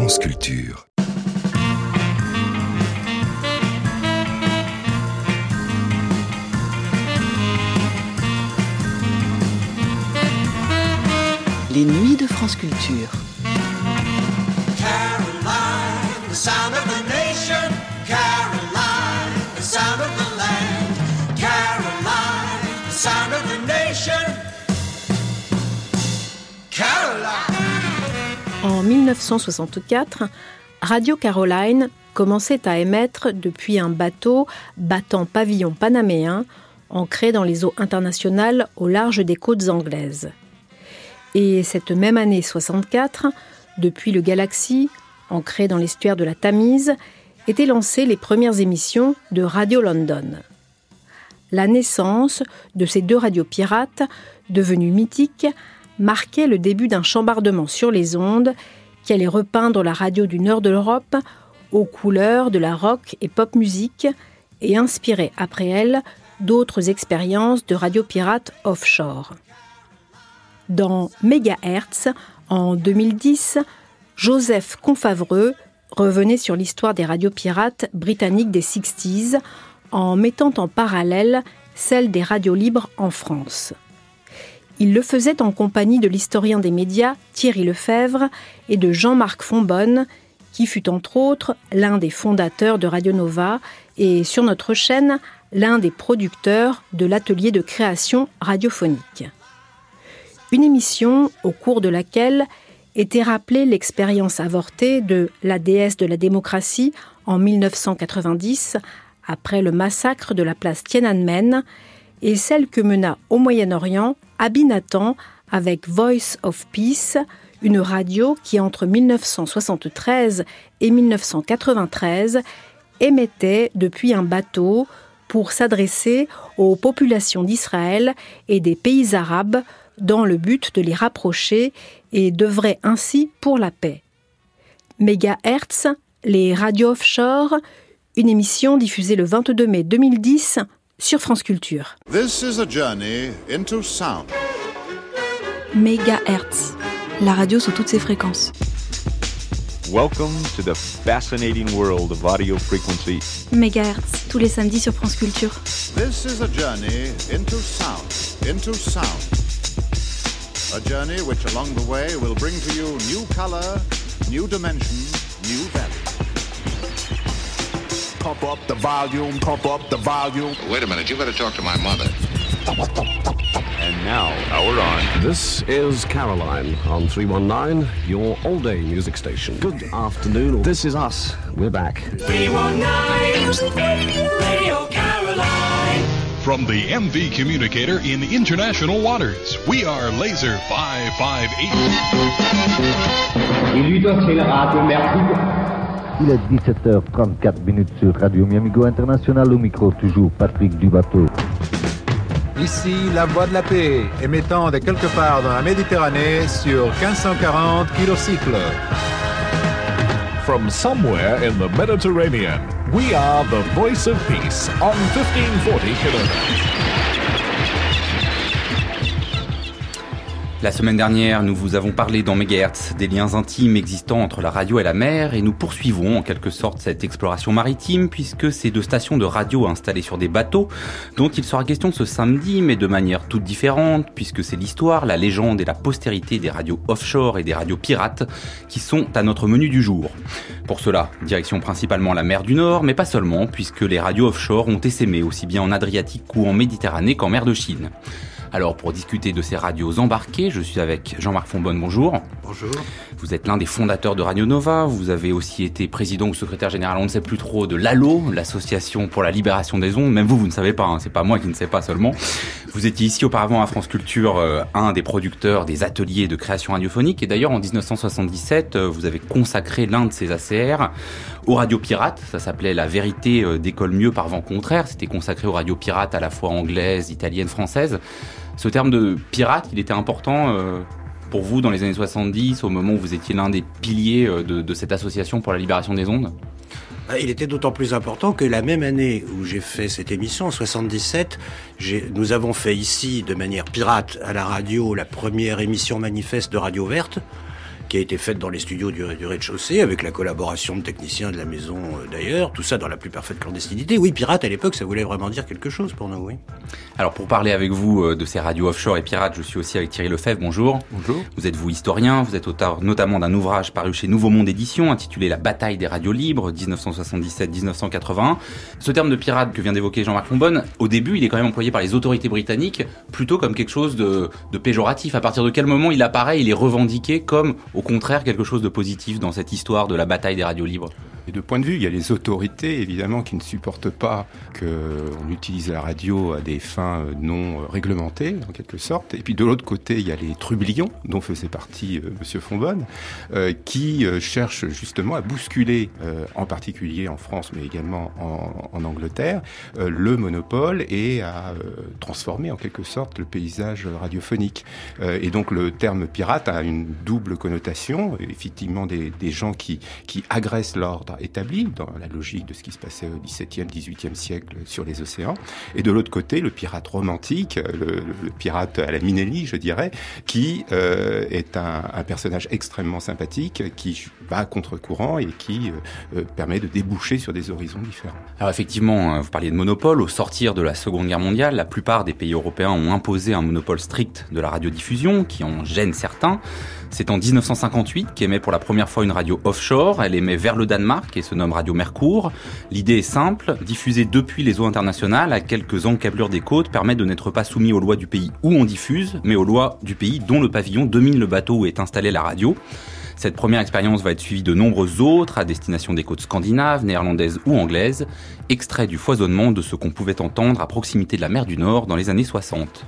France Culture. Les nuits de France Culture. Caroline, the sound of the nation. Caroline, the sound of the land. Caroline, the sound of the nation. Caroline. En 1964, Radio Caroline commençait à émettre depuis un bateau battant pavillon panaméen, ancré dans les eaux internationales au large des côtes anglaises. Et cette même année 64, depuis le Galaxy, ancré dans l'estuaire de la Tamise, étaient lancées les premières émissions de Radio London. La naissance de ces deux radios pirates, devenues mythiques, marquait le début d'un chambardement sur les ondes qui allait repeindre la radio du nord de l'Europe aux couleurs de la rock et pop musique et inspirer après elle d'autres expériences de radio pirates offshore. Dans Mégahertz, en 2010, Joseph Confavreux revenait sur l'histoire des radios pirates britanniques des 60s en mettant en parallèle celle des radios libres en France. Il le faisait en compagnie de l'historien des médias Thierry Lefebvre et de Jean-Marc Fonbonne, qui fut entre autres l'un des fondateurs de Radio Nova et sur notre chaîne, l'un des producteurs de l'atelier de création radiophonique. Une émission au cours de laquelle était rappelée l'expérience avortée de la déesse de la démocratie en 1990, après le massacre de la place Tiananmen, et celle que mena au Moyen-Orient Abinatan avec Voice of Peace, une radio qui entre 1973 et 1993 émettait depuis un bateau pour s'adresser aux populations d'Israël et des pays arabes dans le but de les rapprocher et d'œuvrer ainsi pour la paix. Mégahertz, les radios offshore, une émission diffusée le 22 mai 2010 sur France Culture. This is a journey into sound. Mégahertz, la radio sous toutes ses fréquences. Welcome to the fascinating world of audio frequency. Mégahertz, tous les samedis sur France Culture. This is a journey into sound. Into sound. A journey which along the way will bring to you new color, new dimension, new value. Pump up the volume, pump up the volume. Wait a minute, you better talk to my mother. And now, power on. This is Caroline on 319, your all-day music station. Good afternoon. This is us. We're back. 319 Radio Caroline. From the MV Communicator in international waters, we are Laser 558. Il est 17h34 sur Radio Miamigo International, au micro toujours Patrick Dubateau. Ici la Voix de la Paix, émettant de quelque part dans la Méditerranée sur 1540 kilocycles. From somewhere in the Mediterranean, we are the Voice of Peace on 1540 kHz. La semaine dernière, nous vous avons parlé dans Mégahertz des liens intimes existants entre la radio et la mer, et nous poursuivons en quelque sorte cette exploration maritime, puisque ces deux stations de radio installées sur des bateaux, dont il sera question ce samedi, mais de manière toute différente, puisque c'est l'histoire, la légende et la postérité des radios offshore et des radios pirates qui sont à notre menu du jour. Pour cela, direction principalement la mer du Nord, mais pas seulement, puisque les radios offshore ont essaimé aussi bien en Adriatique ou en Méditerranée qu'en mer de Chine. Alors, pour discuter de ces radios embarquées, je suis avec Jean-Marc Fonbonne, bonjour. Bonjour. Vous êtes l'un des fondateurs de Radio Nova, vous avez aussi été président ou secrétaire général, on ne sait plus trop, de l'ALO, l'Association pour la libération des ondes. Même vous ne savez pas, c'est pas moi qui ne sais pas seulement. Vous étiez ici auparavant à France Culture, un des producteurs des ateliers de création radiophonique. Et d'ailleurs, en 1977, vous avez consacré l'un de ces ACR aux radios pirates. Ça s'appelait La vérité décolle mieux par vent contraire. C'était consacré aux radios pirates à la fois anglaises, italiennes, françaises. Ce terme de pirate, il était important pour vous dans les années 70, au moment où vous étiez l'un des piliers de cette association pour la libération des ondes ? Il était d'autant plus important que la même année où j'ai fait cette émission, en 77, nous avons fait ici, de manière pirate, à la radio, la première émission manifeste de Radio Verte. qui a été faite dans les studios du rez-de-chaussée, avec la collaboration de techniciens de la maison d'ailleurs, tout ça dans la plus parfaite clandestinité. Oui, pirate à l'époque, ça voulait vraiment dire quelque chose pour nous, oui. Alors pour parler avec vous de ces radios offshore et pirates, je suis aussi avec Thierry Lefebvre, bonjour. Bonjour. Vous êtes historien, vous êtes auteur notamment d'un ouvrage paru chez Nouveau Monde Édition, intitulé La bataille des radios libres, 1977-1981. Ce terme de pirate que vient d'évoquer Jean-Marc Fonbonne, au début, il est quand même employé par les autorités britanniques plutôt comme quelque chose de péjoratif. À partir de quel moment il apparaît, il est revendiqué comme, au contraire, quelque chose de positif dans cette histoire de la bataille des radios libres? Et de point de vue, il y a les autorités, évidemment, qui ne supportent pas qu'on utilise la radio à des fins non réglementées, en quelque sorte. Et puis de l'autre côté, il y a les trublions, dont faisait partie Monsieur Fonbonne, qui cherchent justement à bousculer, en particulier en France, mais également en Angleterre, le monopole et à transformer en quelque sorte le paysage radiophonique. Et donc le terme pirate a une double connotation, effectivement des gens qui agressent l'ordre établi dans la logique de ce qui se passait au XVIIe, XVIIIe siècle sur les océans, et de l'autre côté le pirate romantique, le pirate à la Minelli, je dirais, qui est un personnage extrêmement sympathique, qui va à contre-courant et qui permet de déboucher sur des horizons différents. Alors effectivement, vous parliez de monopole. Au sortir de la Seconde Guerre mondiale, la plupart des pays européens ont imposé un monopole strict de la radiodiffusion, qui en gêne certains. C'est en 1958 qu'émet pour la première fois une radio offshore. Elle émet vers le Danemark et se nomme Radio Mercure. L'idée est simple, diffuser depuis les eaux internationales à quelques encablures des côtes permet de n'être pas soumis aux lois du pays où on diffuse, mais aux lois du pays dont le pavillon domine le bateau où est installée la radio. Cette première expérience va être suivie de nombreuses autres à destination des côtes scandinaves, néerlandaises ou anglaises, extrait du foisonnement de ce qu'on pouvait entendre à proximité de la mer du Nord dans les années 60.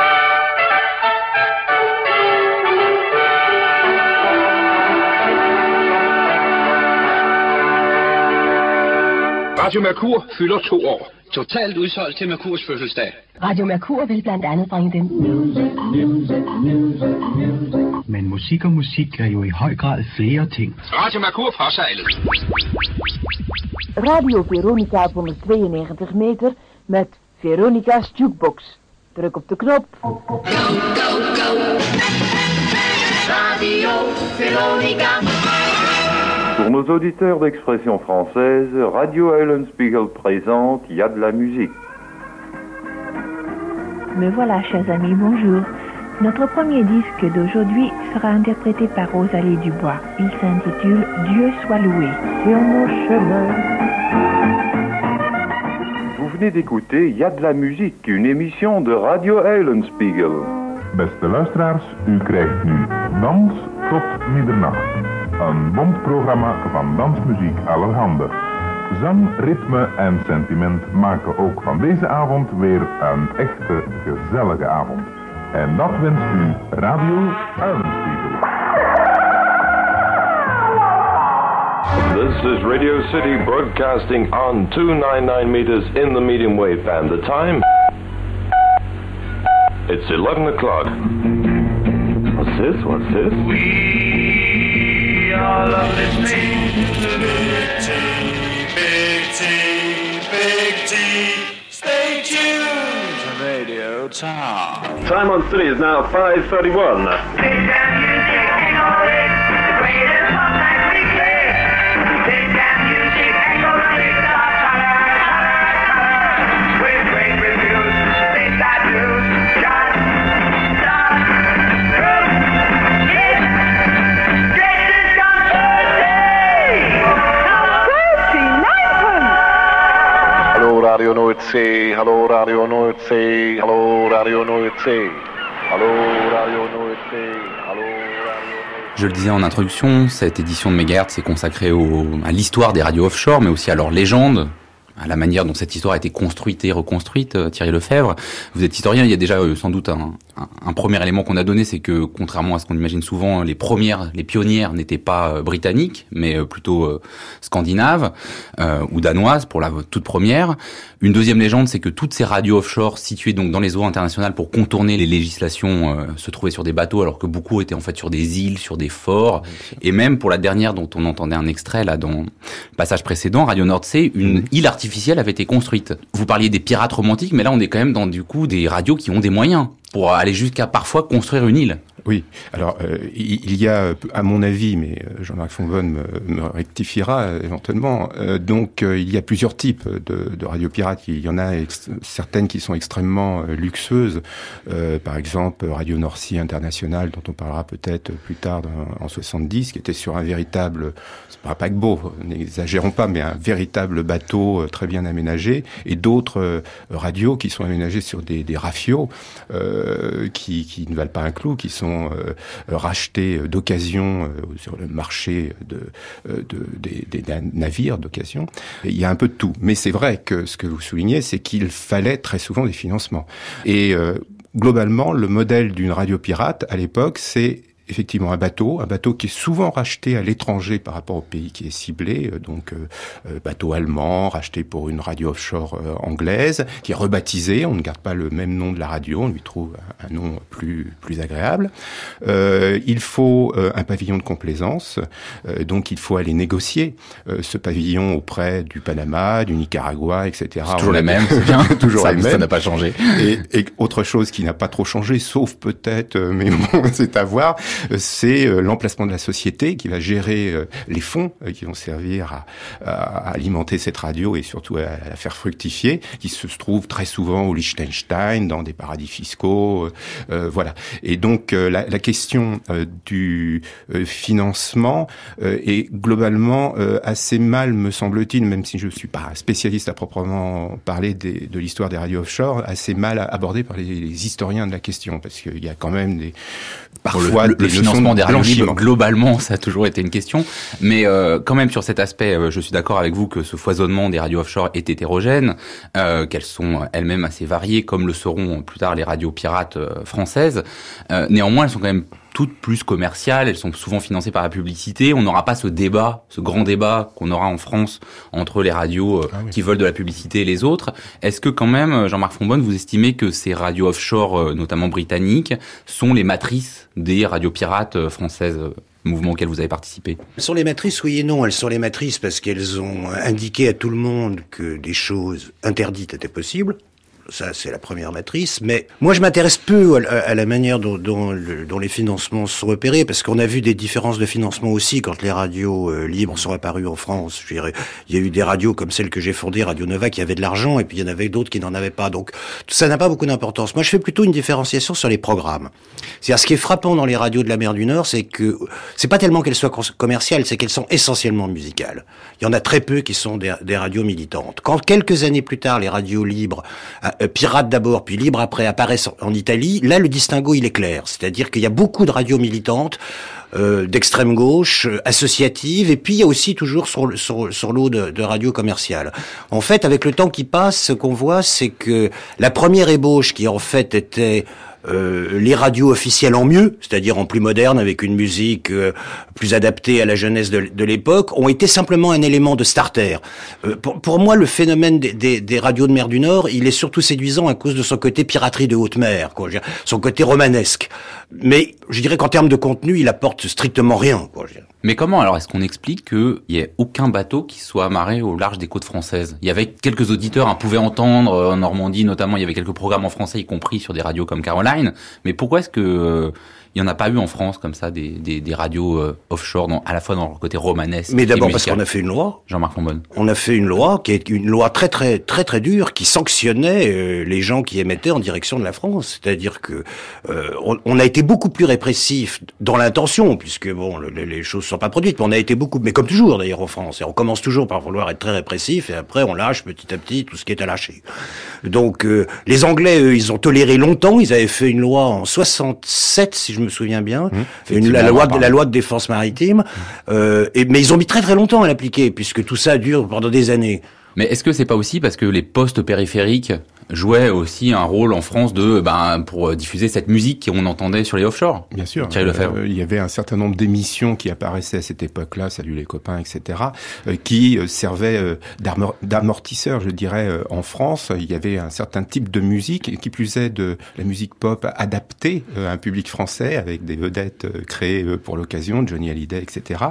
Radio Mercur fylder 2 år. Totalt udsolgt til Merkurs fødselsdag. Radio Mercur vil blandt andet bringe dem. Men musik og musik er jo i høj grad flere ting. Radio Mercur forsejlet. Radio Veronica op 192 meter met Veronica's Jukebox. Druk op de knop. Go, go, go. Radio Veronica. Pour nos auditeurs d'expression française, Radio Eulenspiegel présente Il y a de la musique. Me voilà, chers amis, bonjour. Notre premier disque d'aujourd'hui sera interprété par Rosalie Dubois. Il s'intitule Dieu soit loué. Sur mon chemin. Vous venez d'écouter Il y a de la musique, une émission de Radio Eulenspiegel. Beste luisteraars, u krijgt nu Dans tot middernacht. Een bond programma van dansmuziek allerhande. Zang, ritme en sentiment maken ook van deze avond weer een echte gezellige avond. En dat wenst u Radio Eulenspiegel. This is Radio City broadcasting on 299 meters in the medium wave band. The time? It's 11 o'clock. What's this? What's this? We all love listening to Big T, Big T, Big T. Stay tuned to Radio Town. Time on city is now 5:31. Radio Noordzee, hallo Radio Noordzee, hallo Radio Noordzee, hallo Radio Noordzee, hallo Radio Noordzee. Je le disais en introduction, cette édition de Megahertz est consacrée à l'histoire des radios offshore, mais aussi à leur légende, à la manière dont cette histoire a été construite et reconstruite. Thierry Lefebvre, vous êtes historien, il y a déjà sans doute un premier élément qu'on a donné, c'est que contrairement à ce qu'on imagine souvent, les pionnières n'étaient pas britanniques, mais plutôt scandinaves ou danoises pour la toute première. Une deuxième légende, c'est que toutes ces radios offshore situées donc dans les eaux internationales pour contourner les législations se trouvaient sur des bateaux, alors que beaucoup étaient en fait sur des îles, sur des forts. Et même pour la dernière dont on entendait un extrait là dans le passage précédent, Radio Noordzee, une île artificielle avait été construite. Vous parliez des pirates romantiques, mais là on est quand même dans du coup des radios qui ont des moyens pour aller jusqu'à parfois construire une île. Oui, alors il y a, à mon avis, mais Jean-Marc Fonbonne me rectifiera éventuellement, donc il y a plusieurs types de radios pirates. Il y en a certaines qui sont extrêmement luxueuses, par exemple Radio Nord-Sea International, dont on parlera peut-être plus tard en 70, qui était sur un véritable, c'est pas un paquebot, n'exagérons pas, mais un véritable bateau très bien aménagé, et d'autres radios qui sont aménagées sur des rafios qui ne valent pas un clou, qui sont rachetés d'occasion sur le marché des navires d'occasion. Il y a un peu de tout. Mais c'est vrai que ce que vous soulignez, c'est qu'il fallait très souvent des financements. Et globalement, le modèle d'une radio pirate, à l'époque, c'est effectivement un bateau qui est souvent racheté à l'étranger par rapport au pays qui est ciblé, donc bateau allemand, racheté pour une radio offshore anglaise, qui est rebaptisé, on ne garde pas le même nom de la radio, on lui trouve un nom plus agréable. Il faut un pavillon de complaisance, donc il faut aller négocier ce pavillon auprès du Panama, du Nicaragua, etc. C'est toujours les mêmes, c'est bien. Toujours les mêmes. Ça n'a pas changé. Et autre chose qui n'a pas trop changé, sauf peut-être, mais bon, c'est à voir, c'est l'emplacement de la société qui va gérer les fonds qui vont servir à alimenter cette radio et surtout à la faire fructifier, qui se trouve très souvent au Liechtenstein, dans des paradis fiscaux, voilà. Et donc la question du financement est globalement assez mal, me semble-t-il, même si je ne suis pas spécialiste à proprement parler de l'histoire des radios offshore, assez mal abordée par les historiens de la question, parce qu'il y a quand même parfois le financement des radios libres, globalement, ça a toujours été une question. Mais quand même, sur cet aspect, je suis d'accord avec vous que ce foisonnement des radios offshore est hétérogène, qu'elles sont elles-mêmes assez variées, comme le seront plus tard les radios pirates françaises. Néanmoins, elles sont quand même toutes plus commerciales, elles sont souvent financées par la publicité. On n'aura pas ce débat, ce grand débat qu'on aura en France entre les radios qui veulent de la publicité et les autres. Est-ce que quand même, Jean-Marc Fonbonne, vous estimez que ces radios offshore, notamment britanniques, sont les matrices des radios pirates françaises, mouvement auquel vous avez participé? Elles sont les matrices, oui et non. Elles sont les matrices parce qu'elles ont indiqué à tout le monde que des choses interdites étaient possibles. Ça, c'est la première matrice. Mais moi, je m'intéresse peu à la manière dont les financements sont repérés, parce qu'on a vu des différences de financement aussi quand les radios libres sont apparues en France. Je dirais, il y a eu des radios comme celle que j'ai fondée, Radio Nova, qui avaient de l'argent, et puis il y en avait d'autres qui n'en avaient pas. Donc, ça n'a pas beaucoup d'importance. Moi, je fais plutôt une différenciation sur les programmes. C'est-à-dire, ce qui est frappant dans les radios de la mer du Nord, c'est que c'est pas tellement qu'elles soient commerciales, c'est qu'elles sont essentiellement musicales. Il y en a très peu qui sont des radios militantes. Quand quelques années plus tard, les radios libres Pirates d'abord, puis Libre après, apparaissent en Italie, là le distinguo il est clair. C'est-à-dire qu'il y a beaucoup de radios militantes, d'extrême gauche, associatives, et puis il y a aussi toujours sur l'eau de radios commerciales. En fait, avec le temps qui passe, ce qu'on voit, c'est que la première ébauche qui en fait était les radios officielles en mieux, c'est-à-dire en plus moderne, avec une musique plus adaptée à la jeunesse de l'époque, ont été simplement un élément de starter. Pour moi, le phénomène des radios de mer du Nord, il est surtout séduisant à cause de son côté piraterie de haute mer, quoi, son côté romanesque. Mais je dirais qu'en termes de contenu, il apporte strictement rien, quoi. Mais comment alors est-ce qu'on explique qu'il n'y ait aucun bateau qui soit amarré au large des côtes françaises? Il y avait quelques auditeurs, on pouvait entendre en Normandie notamment, il y avait quelques programmes en français, y compris sur des radios comme Caroline. Mais pourquoi est-ce que il n'y en a pas eu en France comme ça des radios offshore, à la fois dans leur côté romanesque? Mais d'abord parce qu'on a fait une loi. Jean-Marc Fonbonne. On a fait une loi qui est une loi très très très très dure qui sanctionnait les gens qui émettaient en direction de la France. C'est-à-dire que on a été beaucoup plus répressif dans l'intention, puisque bon les choses sont pas produites, mais on a été beaucoup, mais comme toujours d'ailleurs en France, et on commence toujours par vouloir être très répressif et après on lâche petit à petit tout ce qui est à lâcher. Donc les Anglais eux, ils ont toléré longtemps, ils avaient fait une loi en 67 si je me souviens bien, la loi de défense maritime, mais ils ont mis très très longtemps à l'appliquer puisque tout ça dure pendant des années. Mais est-ce que c'est pas aussi parce que les postes périphériques jouait aussi un rôle en France pour diffuser cette musique qu'on entendait sur les offshore? Bien sûr. Il y avait un certain nombre d'émissions qui apparaissaient à cette époque-là, Salut les copains, etc., qui servaient d'amortisseur, je dirais, en France. Il y avait un certain type de musique, qui plus est de la musique pop adaptée à un public français, avec des vedettes créées pour l'occasion, Johnny Hallyday, etc.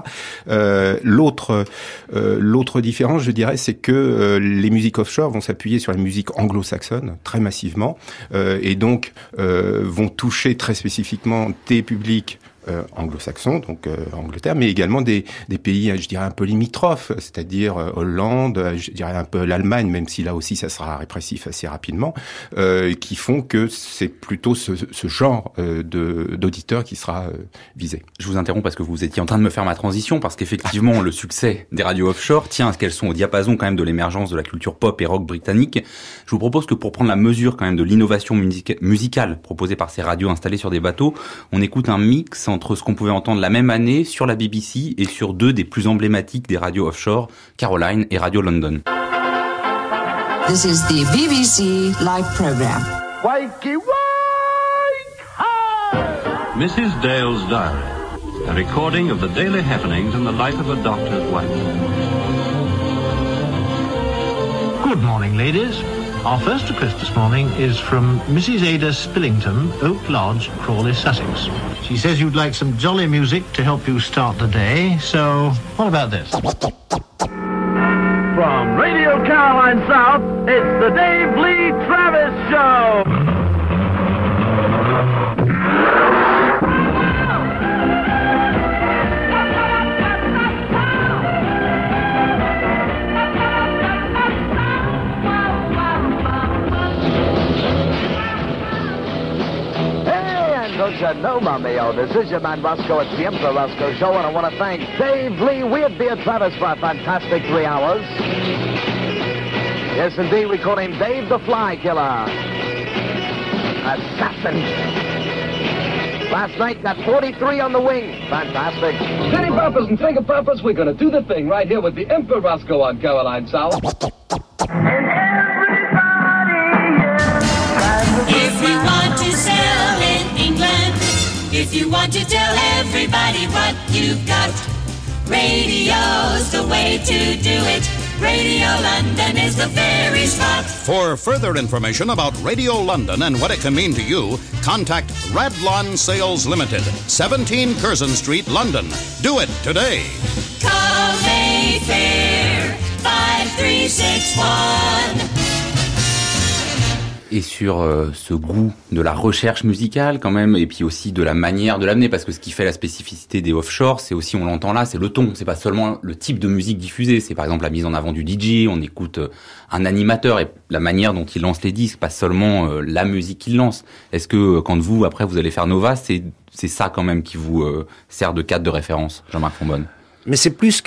L'autre différence, je dirais, c'est que les musiques offshore vont s'appuyer sur la musique anglo-saxonne, anglo-saxonne, très massivement, et donc vont toucher très spécifiquement des publics anglo-saxons, donc Angleterre, mais également des pays, je dirais, un peu limitrophes, c'est-à-dire Hollande, je dirais un peu l'Allemagne, même si là aussi ça sera répressif assez rapidement, qui font que c'est plutôt ce genre d'auditeurs qui sera visé. Je vous interromps parce que vous étiez en train de me faire ma transition, parce qu'effectivement, le succès des radios offshore tient à ce qu'elles sont au diapason quand même de l'émergence de la culture pop et rock britannique. Je vous propose que pour prendre la mesure quand même de l'innovation musicale proposée par ces radios installées sur des bateaux, on écoute un mix entre ce qu'on pouvait entendre la même année sur la BBC et sur deux des plus emblématiques des radios offshore, Caroline et Radio London. This is the BBC live program. Wakey, wake! Mrs. Dale's Diary, a recording of the daily happenings in the life of a doctor's wife. Good morning, ladies. Our first request this morning is from Mrs. Ada Spillington, Oak Lodge, Crawley, Sussex. She says you'd like some jolly music to help you start the day, so what about this? From Radio Caroline South, it's the Dave Lee Travis Show! Don't you know, Mamio? This is your man Roscoe at the Emperor Roscoe Show, and I want to thank Dave Lee Weird Beard Travis for a fantastic 3 hours. Yes, indeed, we call him Dave the Fly Killer. Assassin. Last night, got 43 on the wing. Fantastic. City poppers and finger poppers, we're going to do the thing right here with the Emperor Roscoe on Caroline South. If you want to sell in England, if you want to tell everybody what you've got, radio's the way to do it. Radio London is the very spot. For further information about Radio London and what it can mean to you, contact Radlon Sales Limited, 17 Curzon Street, London. Do it today. Call Mayfair 5361. Et sur ce goût de la recherche musicale quand même, et puis aussi de la manière de l'amener, parce que ce qui fait la spécificité des offshore, c'est aussi, on l'entend là, c'est le ton, c'est pas seulement le type de musique diffusée, c'est par exemple la mise en avant du DJ, on écoute un animateur et la manière dont il lance les disques, pas seulement la musique qu'il lance. Est-ce que quand vous, après, vous allez faire Nova, c'est ça quand même qui vous sert de cadre de référence, Jean-Marc Fonbonne? Mais c'est plus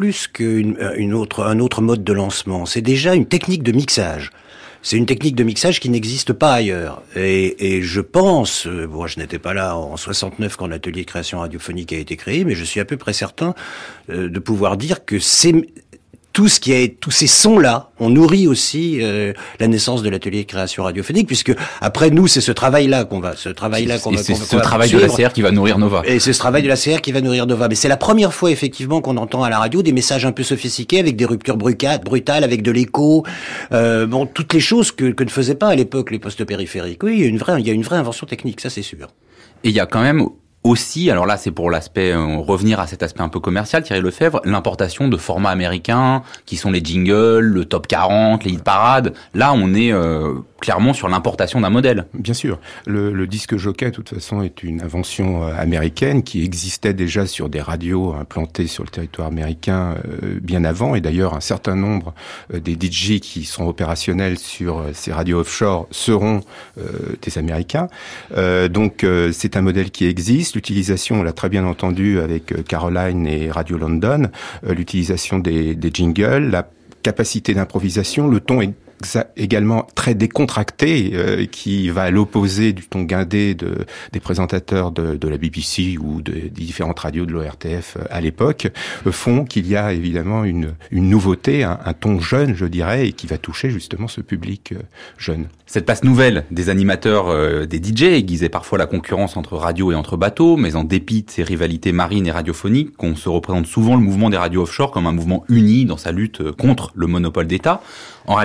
qu'un autre mode de lancement. C'est déjà une technique de mixage. C'est une technique de mixage qui n'existe pas ailleurs. Et je pense, bon, je n'étais pas là en 69 quand l'atelier de création radiophonique a été créé, mais je suis à peu près certain de pouvoir dire que tous ces sons-là ont nourri aussi la naissance de l'atelier de création radiophonique, puisque après nous, c'est ce travail-là qu'on va c'est ce travail de la CR qui va nourrir Nova. Et c'est ce travail de la CR qui va nourrir Nova. Mais c'est la première fois effectivement qu'on entend à la radio des messages un peu sophistiqués avec des ruptures brutales, avec de l'écho, toutes les choses que ne faisaient pas à l'époque les postes périphériques. Oui, il y a une vraie invention technique, ça c'est sûr. Et il y a quand même aussi, alors là c'est pour l'aspect, revenir à cet aspect un peu commercial, Thierry Lefebvre, l'importation de formats américains qui sont les jingles, le top 40, les hit parades. Là on est clairement sur l'importation d'un modèle. Bien sûr, le disque jockey de toute façon est une invention américaine qui existait déjà sur des radios implantées sur le territoire américain bien avant, et d'ailleurs un certain nombre des DJ qui sont opérationnels sur ces radios offshore seront des Américains. Donc c'est un modèle qui existe. L'utilisation, on l'a très bien entendu avec Caroline et Radio London, l'utilisation des jingles, la capacité d'improvisation, le ton est également très décontracté, qui va à l'opposé du ton guindé des présentateurs de la BBC ou des différentes radios de l'ORTF à l'époque, font qu'il y a évidemment une nouveauté, un ton jeune, je dirais, et qui va toucher justement ce public jeune. Cette place nouvelle des animateurs, des DJ, aiguisait parfois la concurrence entre radio et entre bateaux, mais en dépit de ces rivalités marines et radiophoniques, on se représente souvent le mouvement des radios offshore comme un mouvement uni dans sa lutte contre le monopole d'État. En réalité, ce n'était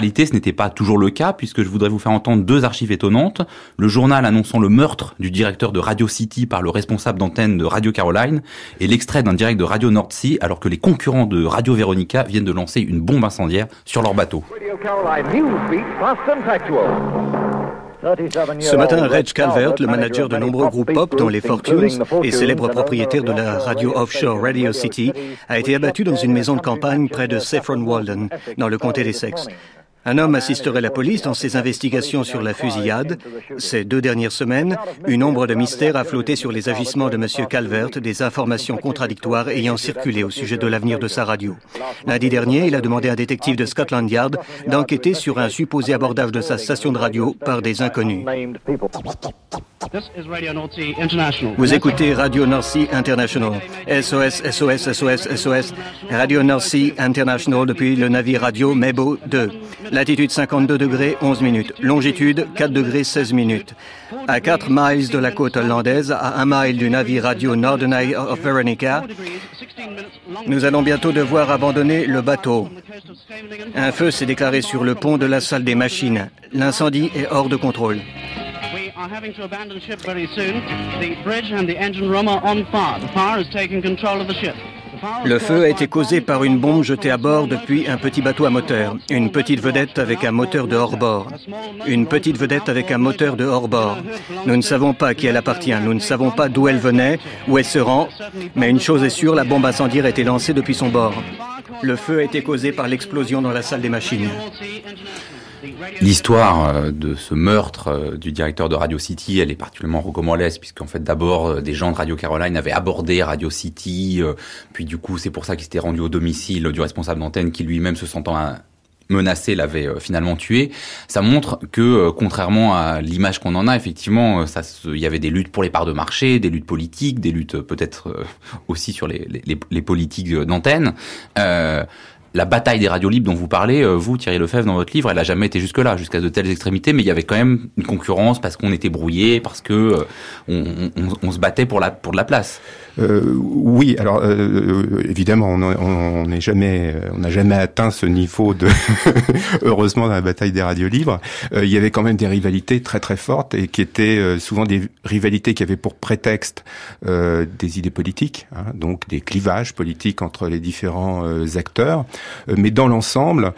n'était pas toujours le cas, puisque je voudrais vous faire entendre 2 archives étonnantes. Le journal annonçant le meurtre du directeur de Radio City par le responsable d'antenne de Radio Caroline, et l'extrait d'un direct de Radio North Sea, alors que les concurrents de Radio Veronica viennent de lancer une bombe incendiaire sur leur bateau. Radio Caroline Newsbeat, fast and factual. Ce matin, Reg Calvert, le manager de nombreux groupes pop, dont les Fortunes, et célèbre propriétaire de la radio offshore Radio City, a été abattu dans une maison de campagne près de Saffron Walden, dans le comté d'Essex. Un homme assisterait la police dans ses investigations sur la fusillade. Ces 2 dernières semaines, une ombre de mystère a flotté sur les agissements de M. Calvert, des informations contradictoires ayant circulé au sujet de l'avenir de sa radio. Lundi dernier, il a demandé à un détective de Scotland Yard d'enquêter sur un supposé abordage de sa station de radio par des inconnus. Vous écoutez Radio North Sea International. SOS, SOS, SOS, SOS. Radio North Sea International depuis le navire radio Mebo 2. Latitude 52 degrés 11 minutes. Longitude 4 degrés 16 minutes. À 4 miles de la côte hollandaise, à 1 mile du navire radio Northern Eye of Veronica, nous allons bientôt devoir abandonner le bateau. Un feu s'est déclaré sur le pont de la salle des machines. L'incendie est hors de contrôle. Having to abandon ship very soon. The bridge and the engine room are on fire. The fire is taking control of the ship. Le feu a été causé par une bombe jetée à bord depuis un petit bateau à moteur. Une petite vedette avec un moteur de hors-bord. Une petite vedette avec un moteur de hors-bord. Nous ne savons pas à qui elle appartient. Nous ne savons pas d'où elle venait, où elle se rend. Mais une chose est sûre, la bombe incendiaire a été lancée depuis son bord. Le feu a été causé par l'explosion dans la salle des machines. L'histoire de ce meurtre du directeur de Radio City, elle est particulièrement rocambolesque, puisqu'en fait d'abord des gens de Radio Caroline avaient abordé Radio City, puis du coup c'est pour ça qu'ils s'étaient rendus au domicile du responsable d'antenne qui lui-même, se sentant menacé, l'avait finalement tué. Ça montre que contrairement à l'image qu'on en a, effectivement, il y avait des luttes pour les parts de marché, des luttes politiques, des luttes peut-être aussi sur les politiques d'antenne. La bataille des radios libres dont vous parlez, vous, Thierry Lefebvre, dans votre livre, elle a jamais été jusque-là, jusqu'à de telles extrémités, mais il y avait quand même une concurrence parce qu'on était brouillés, parce que on se battait pour de la place. Oui, alors évidemment, on n'a jamais atteint ce niveau de heureusement dans la bataille des radios libres. Il y avait quand même des rivalités très très fortes et qui étaient souvent des rivalités qui avaient pour prétexte des idées politiques, hein, donc des clivages politiques entre les différents acteurs. Mais dans l'ensemble,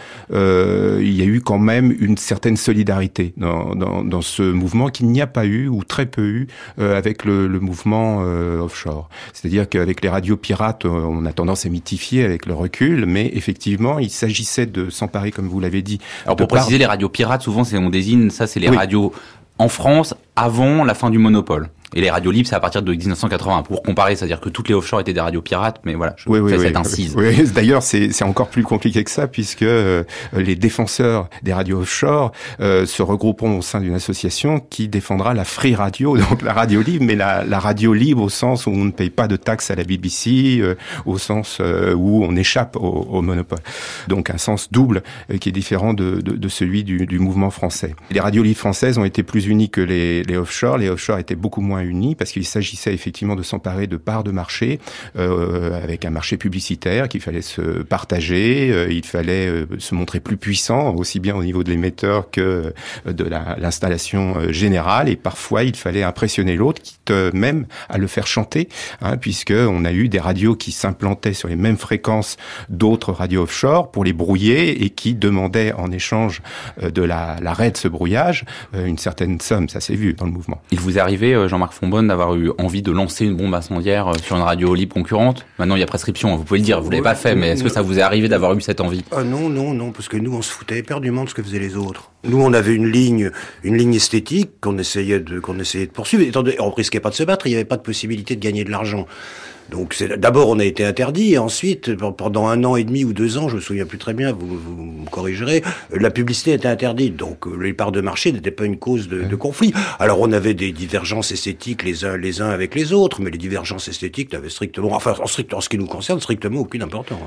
il y a eu quand même une certaine solidarité dans ce mouvement qu'il n'y a pas eu ou très peu eu avec le mouvement offshore. C'est-à-dire qu'avec les radios pirates, on a tendance à mythifier avec le recul, mais effectivement, il s'agissait de s'emparer, comme vous l'avez dit. Alors pour préciser, les radios pirates, souvent, on désigne, ça c'est les radios en France avant la fin du monopole. Et les radios libres, c'est à partir de 1980. Pour comparer, c'est-à-dire que toutes les offshore étaient des radios pirates, mais voilà, je fais cette incise. Oui. D'ailleurs, c'est encore plus compliqué que ça, puisque les défenseurs des radios offshore se regrouperont au sein d'une association qui défendra la free radio, donc la radio libre, mais la radio libre au sens où on ne paye pas de taxes à la BBC, au sens où on échappe au monopole. Donc un sens double qui est différent de celui du mouvement français. Les radios libres françaises ont été plus unies que les offshore. Les offshore étaient beaucoup moins unis parce qu'il s'agissait effectivement de s'emparer de parts de marché avec un marché publicitaire qu'il fallait se partager, il fallait se montrer plus puissant aussi bien au niveau de l'émetteur que de l'installation générale, et parfois il fallait impressionner l'autre, quitte même à le faire chanter, hein, puisque on a eu des radios qui s'implantaient sur les mêmes fréquences d'autres radios offshore pour les brouiller et qui demandaient en échange de l'arrêt de ce brouillage une certaine somme. Ça s'est vu dans le mouvement. Il vous est arrivé, Jean-Marc Fonbonne, d'avoir eu envie de lancer une bombe incendiaire sur une radio libre concurrente? Maintenant, il y a prescription, vous pouvez le dire, vous l'avez pas fait, mais est-ce que ça vous est arrivé d'avoir eu cette envie? Non, parce que nous, on se foutait éperdument de ce que faisaient les autres. Nous, on avait une ligne esthétique qu'on essayait de poursuivre. On risquait pas de se battre, il n'y avait pas de possibilité de gagner de l'argent. Donc d'abord on a été interdit, et ensuite pendant 1 an et demi ou 2 ans, je me souviens plus très bien, vous me corrigerez, la publicité était interdite. Donc les parts de marché n'étaient pas une cause de conflit. Alors on avait des divergences esthétiques les uns avec les autres, mais les divergences esthétiques n'avaient strictement, en ce qui nous concerne, strictement aucune importance.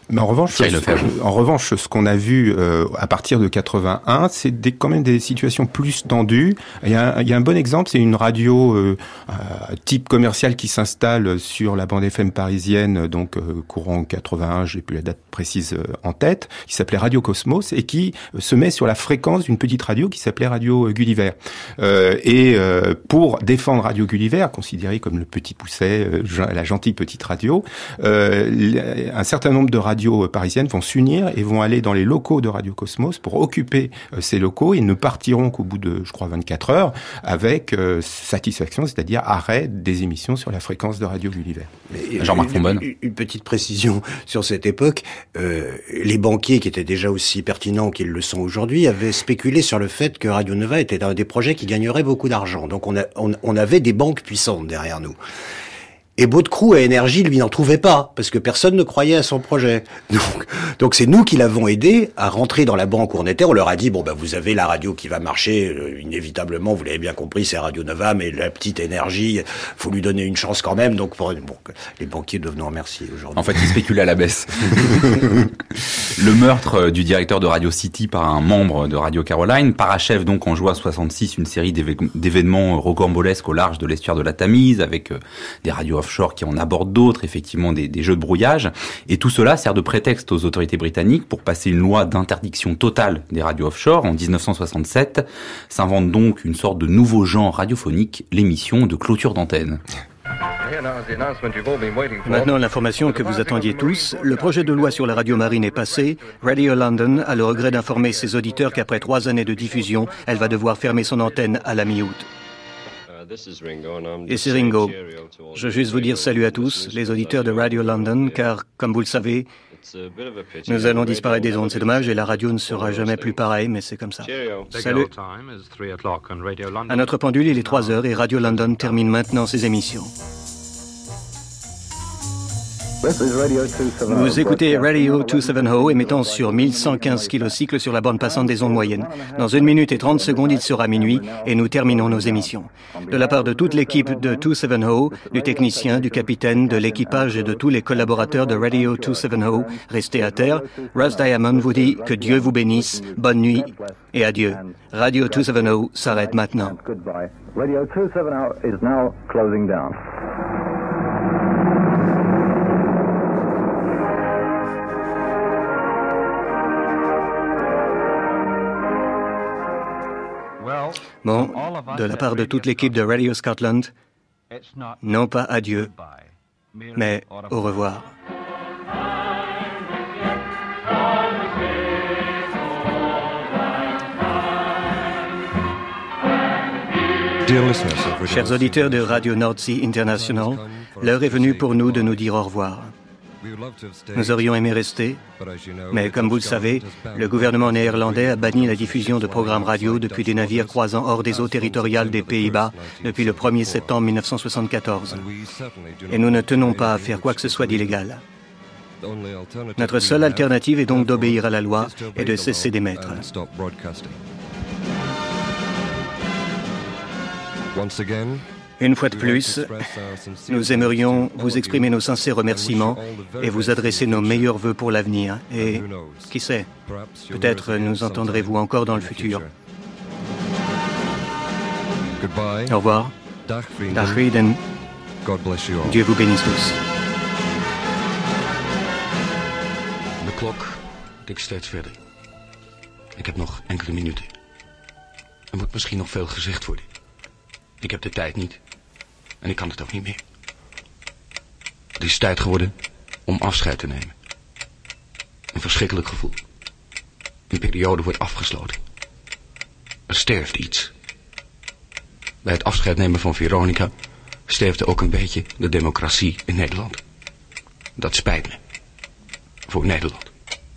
Mais en revanche, ce qu'on a vu à partir de 81, c'est quand même des situations plus tendues. Il y a un bon exemple, c'est une radio type commercial qui s'installe sur la bande FM parisienne, donc courant 81, j'ai plus la date précise en tête, qui s'appelait Radio Cosmos et qui se met sur la fréquence d'une petite radio qui s'appelait Radio Gulliver. Pour défendre Radio Gulliver, considérée comme le petit pousset, la gentille petite radio, un certain nombre de radios parisiennes vont s'unir et vont aller dans les locaux de Radio Cosmos pour occuper ces locaux et ne partiront qu'au bout de, je crois, 24 heures avec satisfaction, c'est-à-dire arrêt des émissions sur la fréquence de Radio Gulliver. Jean-Marc Fonbonne. Une petite précision sur cette époque. Les banquiers, qui étaient déjà aussi pertinents qu'ils le sont aujourd'hui, avaient spéculé sur le fait que Radio Nova était un des projets qui gagnerait beaucoup d'argent. Donc on avait des banques puissantes derrière nous. Et Baudecroux à Énergie, lui, n'en trouvait pas, parce que personne ne croyait à son projet. Donc c'est nous qui l'avons aidé à rentrer dans la banque où on était. On leur a dit, vous avez la radio qui va marcher, inévitablement, vous l'avez bien compris, c'est Radio Nova, mais la petite Énergie, faut lui donner une chance quand même. Donc les banquiers doivent nous remercier aujourd'hui. En fait, ils spéculaient à la baisse. Le meurtre du directeur de Radio City par un membre de Radio Caroline parachève donc en juin 66 une série d'événements rocambolesques au large de l'estuaire de la Tamise, avec des radios offshore qui en abordent d'autres, effectivement des jeux de brouillage. Et tout cela sert de prétexte aux autorités britanniques pour passer une loi d'interdiction totale des radios offshore. En 1967, s'invente donc une sorte de nouveau genre radiophonique, l'émission de clôture d'antenne. Maintenant, l'information que vous attendiez tous. Le projet de loi sur la radio marine est passé. Radio London a le regret d'informer ses auditeurs qu'après 3 années de diffusion, elle va devoir fermer son antenne à la mi-août. Et c'est Ringo. Je veux juste vous dire salut à tous, les auditeurs de Radio London, car, comme vous le savez, nous allons disparaître des ondes. C'est dommage et la radio ne sera jamais plus pareille, mais c'est comme ça. Salut. À notre pendule, il est 3 heures et Radio London termine maintenant ses émissions. Vous écoutez Radio 270 émettant sur 1115 kHz sur la bande passante des ondes moyennes. Dans 1 minute et 30 secondes, il sera minuit et nous terminons nos émissions. De la part de toute l'équipe de 270, du technicien, du capitaine, de l'équipage et de tous les collaborateurs de Radio 270, restez à terre. Russ Diamond vous dit que Dieu vous bénisse, bonne nuit et adieu. Radio 270 s'arrête maintenant. Radio 270 is now closing down. Bon, de la part de toute l'équipe de Radio Scotland, non pas adieu, mais au revoir. Chers auditeurs de Radio North Sea International, l'heure est venue pour nous de nous dire au revoir. Nous aurions aimé rester, mais comme vous le savez, le gouvernement néerlandais a banni la diffusion de programmes radio depuis des navires croisant hors des eaux territoriales des Pays-Bas depuis le 1er septembre 1974. Et nous ne tenons pas à faire quoi que ce soit d'illégal. Notre seule alternative est donc d'obéir à la loi et de cesser d'émettre. Une fois de plus, nous aimerions vous exprimer nos sincères remerciements et vous adresser nos meilleurs vœux pour l'avenir. Et, qui sait, peut-être nous entendrez-vous encore dans le futur. Au revoir. Dag vrienden. Dieu vous bénisse tous. De klok tikt steeds verder. Ik heb nog enkele minuten. Er moet misschien nog veel gezegd worden. Ik heb de tijd niet. En ik kan het ook niet meer. Het is tijd geworden om afscheid te nemen. Een verschrikkelijk gevoel. Een periode wordt afgesloten. Er sterft iets. Bij het afscheid nemen van Veronica sterfte ook een beetje de democratie in Nederland. Dat spijt me. Voor Nederland.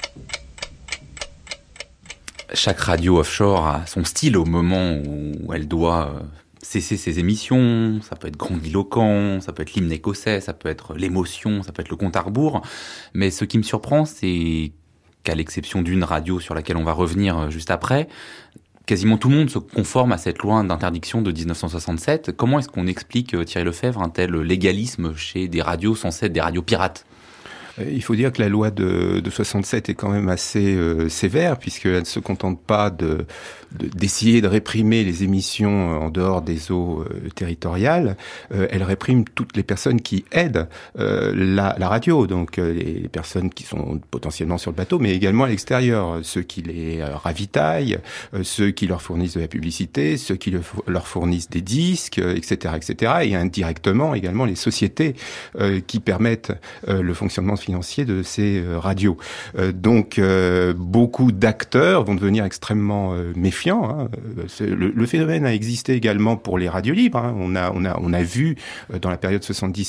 Chaque radio offshore a son style au moment où elle doit cesser ses émissions. Ça peut être grandiloquent, ça peut être l'hymne écossais, ça peut être l'émotion, ça peut être le compte à rebours. Mais ce qui me surprend, c'est qu'à l'exception d'une radio sur laquelle on va revenir juste après, quasiment tout le monde se conforme à cette loi d'interdiction de 1967. Comment est-ce qu'on explique, Thierry Lefebvre, un tel légalisme chez des radios censées être des radios pirates ? Il faut dire que la loi de 67 est quand même assez sévère, puisqu'elle ne se contente pas d'essayer de réprimer les émissions en dehors des eaux territoriales. Elle réprime toutes les personnes qui aident la radio, donc les personnes qui sont potentiellement sur le bateau, mais également à l'extérieur, ceux qui les ravitaillent, ceux qui leur fournissent de la publicité, ceux qui leur fournissent des disques, etc., etc., et indirectement également les sociétés qui permettent le fonctionnement financier de ces radios. Donc beaucoup d'acteurs vont devenir extrêmement méfiants. Le phénomène a existé également pour les radios libres. On a vu dans la période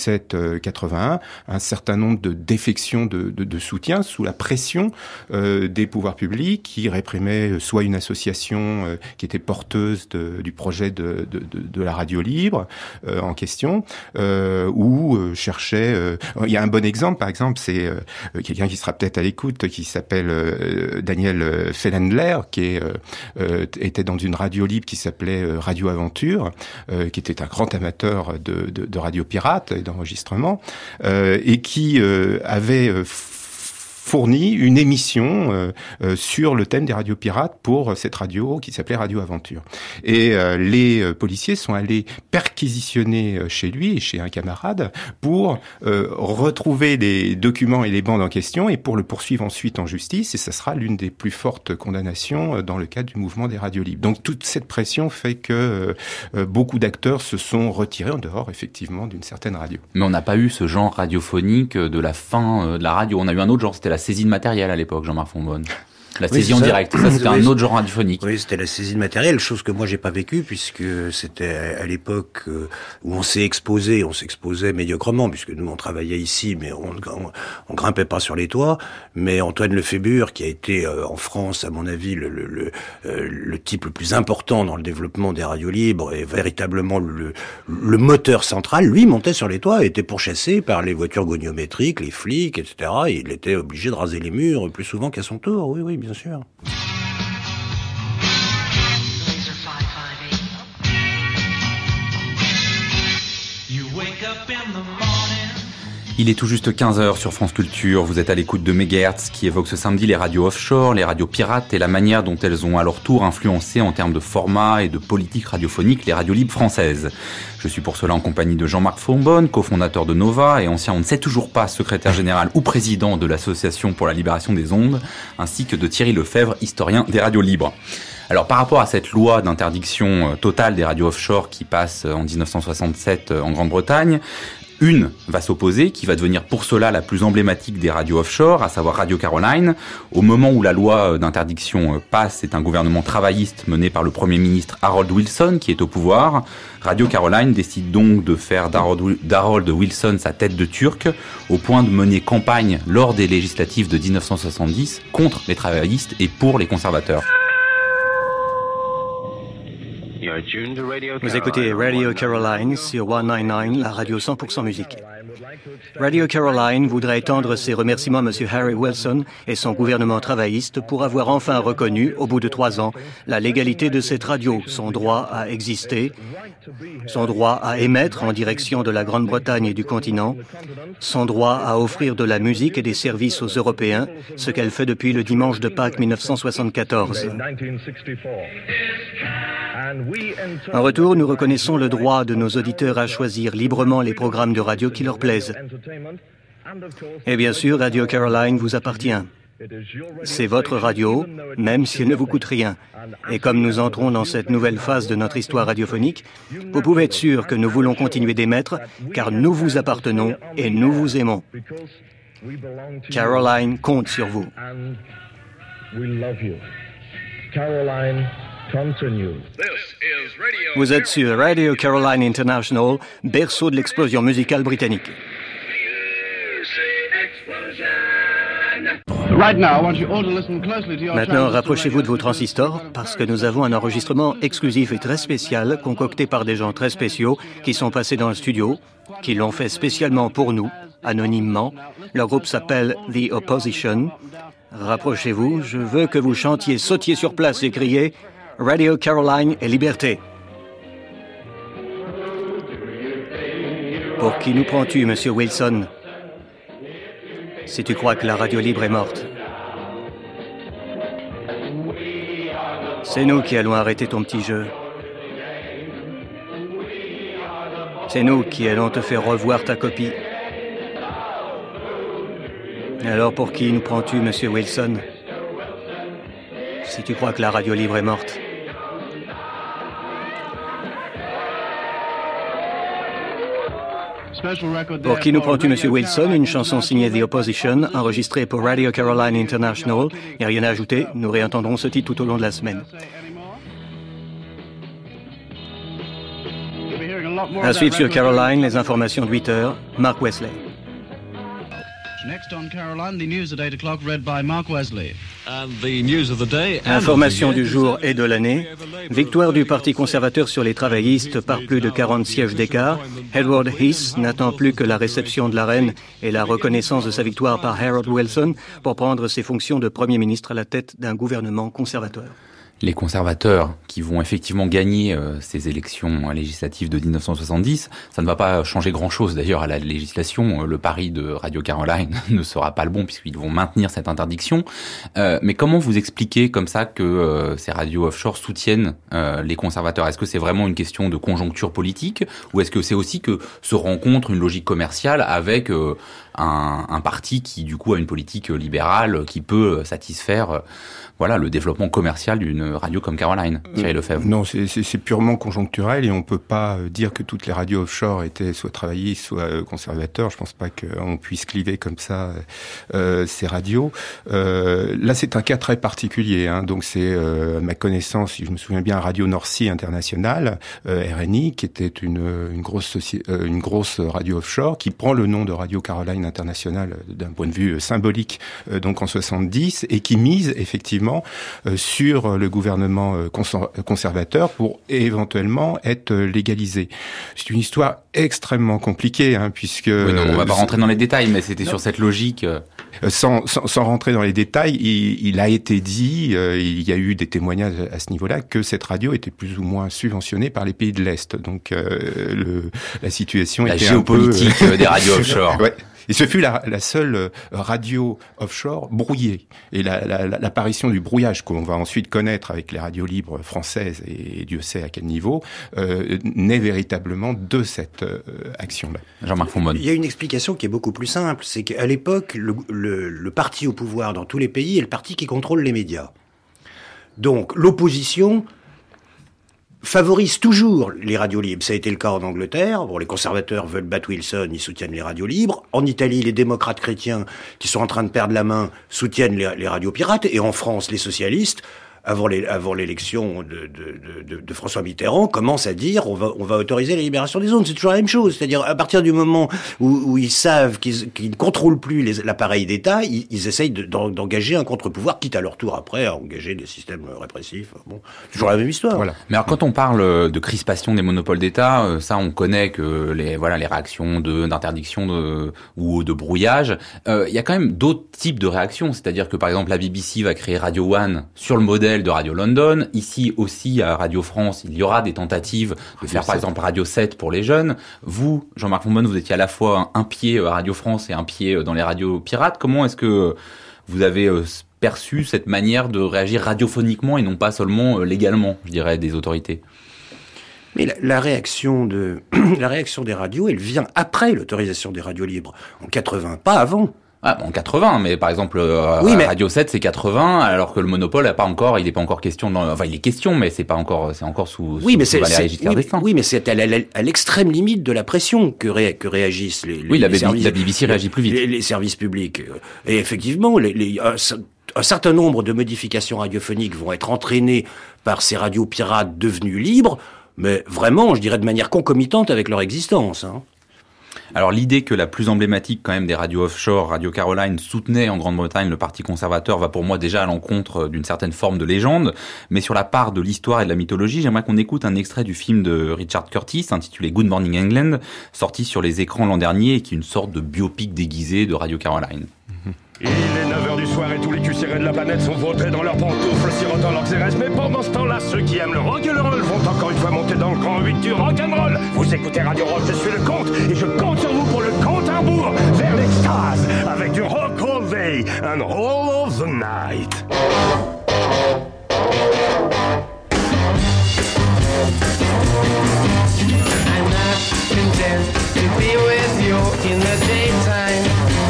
77-81 un certain nombre de défections de soutien sous la pression des pouvoirs publics qui réprimaient soit une association qui était porteuse du projet de la radio libre en question, ou cherchait. Il y a un bon exemple, par exemple, c'est quelqu'un qui sera peut-être à l'écoute, qui s'appelle Daniel Felendler, qui était dans une radio libre qui s'appelait Radio Aventure, qui était un grand amateur de radio pirate et d'enregistrement, et qui avait fourni une émission sur le thème des radios pirates pour cette radio qui s'appelait Radio Aventure. Et les policiers sont allés perquisitionner chez lui et chez un camarade pour retrouver les documents et les bandes en question et pour le poursuivre ensuite en justice. Et ça sera l'une des plus fortes condamnations dans le cadre du mouvement des radios libres. Donc toute cette pression fait que beaucoup d'acteurs se sont retirés en dehors, effectivement, d'une certaine radio. Mais on n'a pas eu ce genre radiophonique de la fin de la radio. On a eu un autre genre, c'était la saisie de matériel à l'époque, Jean-Marc Fonbonne. La saisie en direct, ça c'était un autre genre radiophonique. Oui, c'était la saisie de matériel, chose que moi j'ai pas vécue puisque c'était à l'époque où on s'exposait médiocrement puisque nous on travaillait ici mais on grimpait pas sur les toits. Mais Antoine Lefébure, qui a été en France à mon avis le type le plus important dans le développement des radios libres et véritablement le moteur central, lui montait sur les toits et était pourchassé par les voitures goniométriques, les flics, etc. Et il était obligé de raser les murs plus souvent qu'à son tour. Oui, bien sûr. Il est tout juste 15h sur France Culture. Vous êtes à l'écoute de Megahertz qui évoque ce samedi les radios offshore, les radios pirates et la manière dont elles ont à leur tour influencé en termes de format et de politique radiophonique les radios libres françaises. Je suis pour cela en compagnie de Jean-Marc Fonbonne, cofondateur de Nova et ancien, on ne sait toujours pas, secrétaire général ou président de l'Association pour la libération des ondes, ainsi que de Thierry Lefebvre, historien des radios libres. Alors par rapport à cette loi d'interdiction totale des radios offshore qui passe en 1967 en Grande-Bretagne, une va s'opposer, qui va devenir pour cela la plus emblématique des radios offshore, à savoir Radio Caroline. Au moment où la loi d'interdiction passe, c'est un gouvernement travailliste mené par le Premier ministre Harold Wilson qui est au pouvoir. Radio Caroline décide donc de faire d'Harold Wilson sa tête de turc, au point de mener campagne lors des législatives de 1970 contre les travaillistes et pour les conservateurs. Vous écoutez Radio Caroline sur 199, la radio 100% musique. Radio Caroline voudrait étendre ses remerciements à M. Harry Wilson et son gouvernement travailliste pour avoir enfin reconnu, au bout de 3 ans, la légalité de cette radio, son droit à exister, son droit à émettre en direction de la Grande-Bretagne et du continent, son droit à offrir de la musique et des services aux Européens, ce qu'elle fait depuis le dimanche de Pâques 1974. En retour, nous reconnaissons le droit de nos auditeurs à choisir librement les programmes de radio qui leur plaisent. Et bien sûr, Radio Caroline vous appartient. C'est votre radio, même si elle ne vous coûte rien. Et comme nous entrons dans cette nouvelle phase de notre histoire radiophonique, vous pouvez être sûr que nous voulons continuer d'émettre, car nous vous appartenons et nous vous aimons. Caroline compte sur vous. Caroline continue. Vous êtes sur Radio Caroline International, berceau de l'explosion musicale britannique. Maintenant, rapprochez-vous de vos transistors parce que nous avons un enregistrement exclusif et très spécial concocté par des gens très spéciaux qui sont passés dans le studio, qui l'ont fait spécialement pour nous, anonymement. Leur groupe s'appelle The Opposition. Rapprochez-vous, je veux que vous chantiez, sautiez sur place et criez « Radio Caroline et liberté ». Pour qui nous prends-tu, Monsieur Wilson? si tu crois que la radio libre est morte. C'est nous qui allons arrêter ton petit jeu. C'est nous qui allons te faire revoir ta copie. Alors pour qui nous prends-tu, Monsieur Wilson? Si tu crois que la radio libre est morte. Pour qui nous prends-tu, Monsieur Wilson? Une chanson signée The Opposition, enregistrée pour Radio Caroline International. Il n'y a rien à ajouter, nous réentendrons ce titre tout au long de la semaine. À suivre sur Caroline, les informations de 8h, Mark Wesley. Next on Caroline, the news at 8 o'clock read by Mark Wesley. And the news of the day. Information du jour et de l'année. Victoire du Parti conservateur sur les travaillistes par plus de 40 sièges d'écart. Edward Heath n'attend plus que la réception de la reine et la reconnaissance de sa victoire par Harold Wilson pour prendre ses fonctions de Premier ministre à la tête d'un gouvernement conservateur. Les conservateurs qui vont effectivement gagner ces élections législatives de 1970, ça ne va pas changer grand-chose d'ailleurs à la législation. Le pari de Radio Caroline ne sera pas le bon puisqu'ils vont maintenir cette interdiction. Mais comment vous expliquez comme ça que ces radios offshore soutiennent les conservateurs? Est-ce que c'est vraiment une question de conjoncture politique ou est-ce que c'est aussi que se rencontre une logique commerciale avec un parti qui du coup a une politique libérale qui peut satisfaire le développement commercial d'une radio comme Caroline? Thierry Lefebvre. Non, c'est purement conjoncturel et on peut pas dire que toutes les radios offshore étaient soit travaillistes, soit conservateurs. Je pense pas qu'on puisse cliver comme ça ces radios. Là, c'est un cas très particulier. Donc c'est, à ma connaissance, si je me souviens bien, Radio North Sea International, RNI, qui était une grosse radio offshore, qui prend le nom de Radio Caroline International d'un point de vue symbolique, donc en 70, et qui mise effectivement sur le gouvernement conservateur pour éventuellement être légalisé. C'est une histoire extrêmement compliquée, puisque... Oui, non, on va pas rentrer dans les détails, mais c'était sur cette logique... Sans rentrer dans les détails, il a été dit, il y a eu des témoignages à ce niveau-là, que cette radio était plus ou moins subventionnée par les pays de l'Est. Donc la situation était un peu... La géopolitique des radios offshore. Ouais. Et ce fut la seule radio offshore brouillée. Et l'apparition du brouillage qu'on va ensuite connaître avec les radios libres françaises, et Dieu sait à quel niveau, naît véritablement de cette action-là. Jean-Marc Fonbonne. Il y a une explication qui est beaucoup plus simple. C'est qu'à l'époque, le parti au pouvoir dans tous les pays est le parti qui contrôle les médias. Donc l'opposition favorise toujours les radios libres. Ça a été le cas en Angleterre. Bon, les conservateurs veulent battre Wilson, ils soutiennent les radios libres. En Italie, les démocrates chrétiens, qui sont en train de perdre la main, soutiennent les radios pirates. Et en France, les socialistes, avant l'élection de François Mitterrand, commencent à dire on va autoriser la libération des ondes. C'est toujours la même chose. C'est-à-dire, à partir du moment où ils savent qu'ils ne contrôlent plus l'appareil d'État, ils essayent d'engager un contre-pouvoir, quitte à leur tour après à engager des systèmes répressifs. Bon, toujours la même histoire. Voilà. Mais alors, quand on parle de crispation des monopoles d'État, ça, on connaît que les réactions d'interdiction ou de brouillage. Il y a quand même d'autres types de réactions. C'est-à-dire que, par exemple, la BBC va créer Radio One sur le modèle de Radio London. Ici aussi, à Radio France, il y aura des tentatives de faire, par exemple, Radio 7 pour les jeunes. Vous, Jean-Marc Fonbonne, vous étiez à la fois un pied à Radio France et un pied dans les radios pirates. Comment est-ce que vous avez perçu cette manière de réagir radiophoniquement et non pas seulement légalement, je dirais, des autorités? Mais la réaction des radios, elle vient après l'autorisation des radios libres. En 80, pas avant. Ah, en 80, mais par exemple, Radio 7, c'est 80, alors que le monopole il est pas encore question il est question, mais c'est encore sous Valéry Giscard d'Estaing. Oui, mais c'est à l'extrême limite de la pression que réagissent les services. La BBC réagit plus vite. Les services publics. Et effectivement, un certain nombre de modifications radiophoniques vont être entraînées par ces radios pirates devenues libres, mais vraiment, je dirais de manière concomitante avec leur existence, Alors l'idée que la plus emblématique quand même des radios offshore, Radio Caroline, soutenait en Grande-Bretagne le Parti conservateur va pour moi déjà à l'encontre d'une certaine forme de légende. Mais sur la part de l'histoire et de la mythologie, j'aimerais qu'on écoute un extrait du film de Richard Curtis intitulé Good Morning England, sorti sur les écrans l'an dernier et qui est une sorte de biopic déguisé de Radio Caroline. Il est 9h du soir et tous les cucérés de la planète sont vautrés dans leurs pantoufles, sirotant leurs xérès. Mais pendant ce temps-là, ceux qui aiment le rock et le roll vont encore une fois monter dans le grand 8 du rock'n'roll. Vous écoutez Radio Rock, je suis le comte et je compte sur vous pour le compte à rebours vers l'extase avec I do rock all day and all of the night. I'm not content to be with you in the daytime.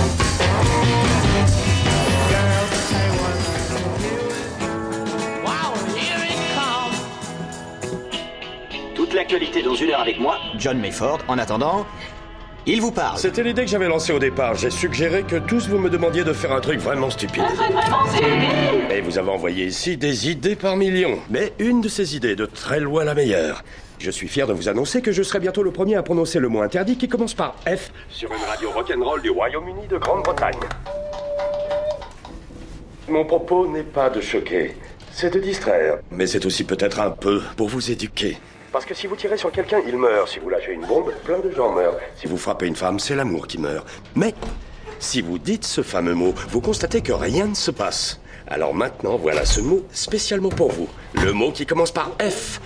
Girl, I want to be with... Wow, here it comes. Toute l'actualité dans une heure avec moi, John Mayford. En attendant, il vous parle. C'était l'idée que j'avais lancée au départ. J'ai suggéré que tous vous me demandiez de faire un truc vraiment stupide. Et vous avez envoyé ici des idées par millions. Mais une de ces idées, de très loin la meilleure. Je suis fier de vous annoncer que je serai bientôt le premier à prononcer le mot interdit qui commence par F sur une radio rock'n'roll du Royaume-Uni de Grande-Bretagne. Mon propos n'est pas de choquer, c'est de distraire. Mais c'est aussi peut-être un peu pour vous éduquer. Parce que si vous tirez sur quelqu'un, il meurt. Si vous lâchez une bombe, plein de gens meurent. Si vous frappez une femme, c'est l'amour qui meurt. Mais si vous dites ce fameux mot, vous constatez que rien ne se passe. Alors maintenant, voilà ce mot spécialement pour vous. Le mot qui commence par F.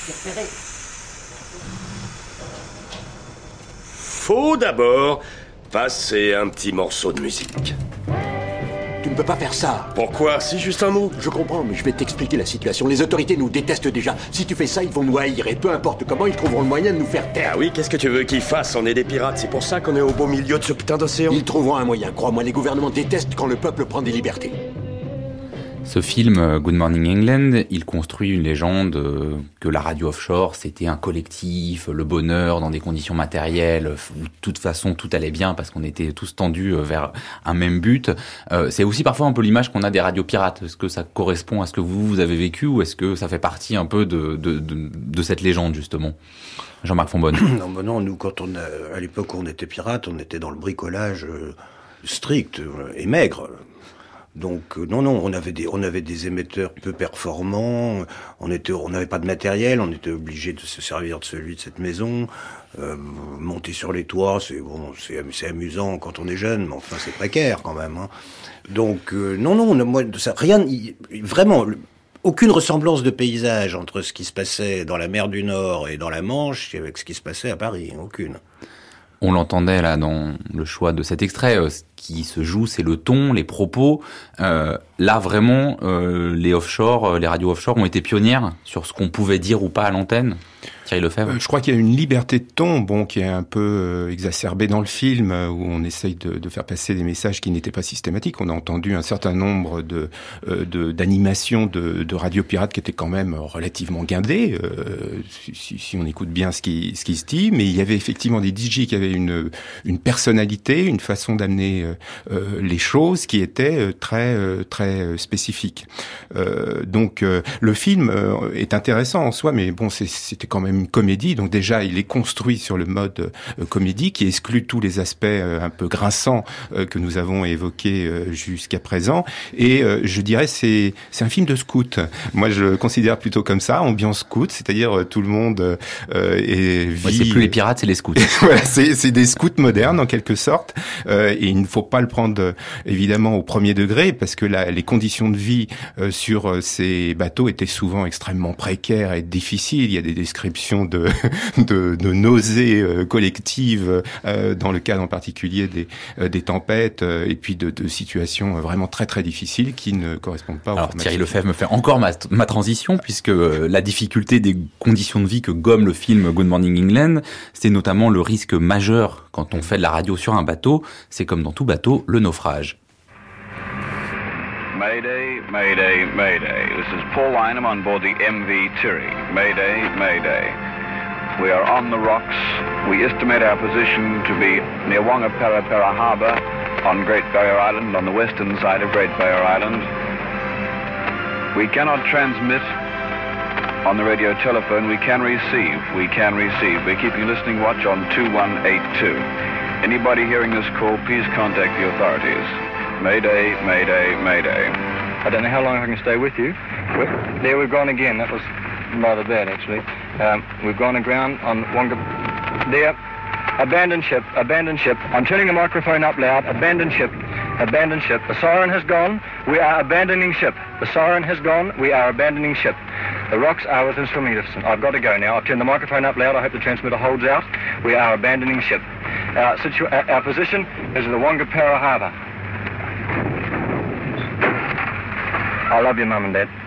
Faut d'abord passer un petit morceau de musique. Tu ne peux pas faire ça. Pourquoi? C'est juste un mot. Je comprends, mais je vais t'expliquer la situation. Les autorités nous détestent déjà. Si tu fais ça, ils vont nous haïr. Et peu importe comment, ils trouveront le moyen de nous faire taire. Ah oui, qu'est-ce que tu veux qu'ils fassent? On est des pirates, c'est pour ça qu'on est au beau milieu de ce putain d'océan. Ils trouveront un moyen. Crois-moi, les gouvernements détestent quand le peuple prend des libertés. Ce film, Good Morning England, il construit une légende que la radio offshore, c'était un collectif, le bonheur dans des conditions matérielles, où de toute façon tout allait bien parce qu'on était tous tendus vers un même but. C'est aussi parfois un peu l'image qu'on a des radios pirates. Est-ce que ça correspond à ce que vous avez vécu ou est-ce que ça fait partie un peu de cette légende, justement? Jean-Marc Fonbonne. Non, nous, à l'époque où on était pirates, on était dans le bricolage strict et maigre. Donc non, on avait des émetteurs peu performants, on n'avait pas de matériel, on était obligé de se servir de celui de cette maison, monter sur les toits, c'est amusant quand on est jeune, mais enfin c'est précaire quand même. Hein. Donc moi ça rien, vraiment aucune ressemblance de paysage entre ce qui se passait dans la mer du Nord et dans la Manche avec ce qui se passait à Paris, aucune. On l'entendait là dans le choix de cet extrait, ce qui se joue, c'est le ton, les propos. Là vraiment, les radios offshore ont été pionnières sur ce qu'on pouvait dire ou pas à l'antenne. Thierry Lefebvre. Je crois qu'il y a une liberté de ton, qui est un peu exacerbée dans le film, où on essaye de faire passer des messages qui n'étaient pas systématiques. On a entendu un certain nombre d'animations de radio pirates qui étaient quand même relativement guindées, si on écoute bien ce qui se dit. Mais il y avait effectivement des DJ qui avaient une personnalité, une façon d'amener les choses qui était très spécifique. Donc le film est intéressant en soi, mais bon, c'était quand même une comédie, donc déjà il est construit sur le mode comédie qui exclut tous les aspects un peu grinçants que nous avons évoqués jusqu'à présent, et je dirais c'est un film de scout. Moi je le considère plutôt comme ça, ambiance scout, c'est-à-dire tout le monde vit... Ouais, c'est plus les pirates, c'est les scouts. Voilà, c'est des scouts modernes en quelque sorte, et il ne faut pas le prendre évidemment au premier degré, parce que les conditions de vie sur ces bateaux étaient souvent extrêmement précaires et difficiles. Il y a des descriptions de nausées collectives dans le cadre en particulier des tempêtes, et puis de situations vraiment très très difficiles qui ne correspondent pas. Alors Thierry Lefebvre me fait encore ma transition, puisque la difficulté des conditions de vie que gomme le film Good Morning England, c'est notamment le risque majeur quand on fait de la radio sur un bateau. C'est comme dans tout bateau, le naufrage. Mayday, Mayday, Mayday. This is Paul Lynham on board the MV Tiri. Mayday, Mayday. We are on the rocks. We estimate our position to be near Wangapara Harbour on Great Barrier Island, on the western side of Great Barrier Island. We cannot transmit on the radio telephone. We can receive. We're keeping a listening watch on 2182. Anybody hearing this call, please contact the authorities. Mayday, Mayday, Mayday. I don't know how long I can stay with you. There we've gone again. That was rather bad, actually. We've gone aground on Wonga... There. Abandon ship, abandon ship. I'm turning the microphone up loud. Abandon ship, abandon ship. The siren has gone. We are abandoning ship. The siren has gone. We are abandoning ship. The rocks are within swimming distance. I've got to go now. I've turned the microphone up loud. I hope the transmitter holds out. We are abandoning ship. Our position is at the Wangapara Harbour. I love you, Mum and Dad.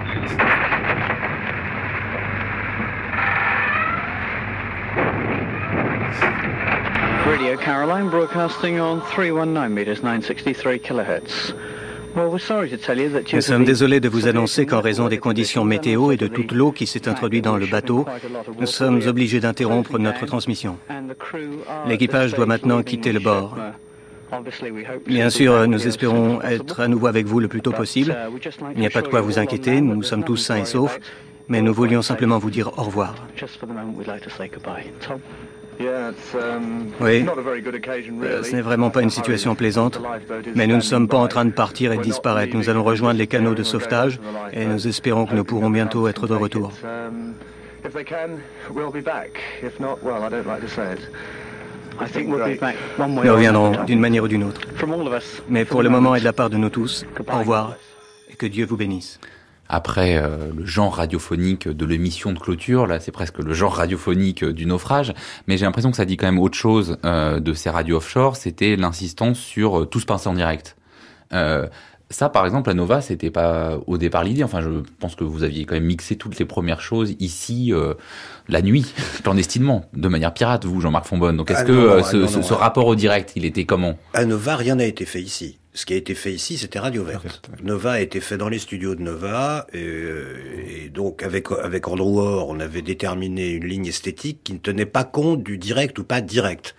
Radio Caroline broadcasting on 319 meters, 963 kilohertz. Nous sommes désolés de vous annoncer qu'en raison des conditions météo et de toute l'eau qui s'est introduite dans le bateau, nous sommes obligés d'interrompre notre transmission. L'équipage doit maintenant quitter le bord. Bien sûr, nous espérons être à nouveau avec vous le plus tôt possible. Il n'y a pas de quoi vous inquiéter, nous sommes tous sains et saufs, mais nous voulions simplement vous dire au revoir. Oui, ce n'est vraiment pas une situation plaisante, mais nous ne sommes pas en train de partir et de disparaître. Nous allons rejoindre les canaux de sauvetage et nous espérons que nous pourrons bientôt être de retour. Nous reviendrons d'une manière ou d'une autre. Mais pour le moment et de la part de nous tous, au revoir et que Dieu vous bénisse. Après le genre radiophonique de l'émission de clôture, là c'est presque le genre radiophonique du naufrage, mais j'ai l'impression que ça dit quand même autre chose de ces radios offshore, c'était l'insistance sur tout se passer en direct. Ça par exemple à Nova, c'était pas au départ l'idée, enfin je pense que vous aviez quand même mixé toutes les premières choses ici la nuit, clandestinement, de manière pirate vous Jean-Marc Fonbonne, donc est-ce ce rapport au direct, il était comment ? À Nova, rien n'a été fait ici. Ce qui a été fait ici, c'était Radio Verte. Nova a été fait dans les studios de Nova, et donc avec Andrew Orr, on avait déterminé une ligne esthétique qui ne tenait pas compte du direct ou pas direct.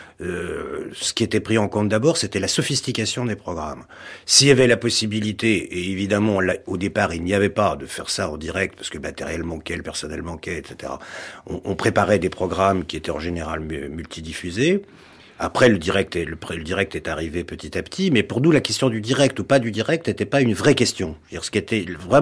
Ce qui était pris en compte d'abord, c'était la sophistication des programmes. S'il y avait la possibilité, et évidemment au départ il n'y avait pas de faire ça en direct, parce que le matériel manquait, le personnel manquait, etc. On préparait des programmes qui étaient en général multidiffusés. Après, le direct est arrivé petit à petit, mais pour nous, la question du direct ou pas du direct n'était pas une vraie question. C'était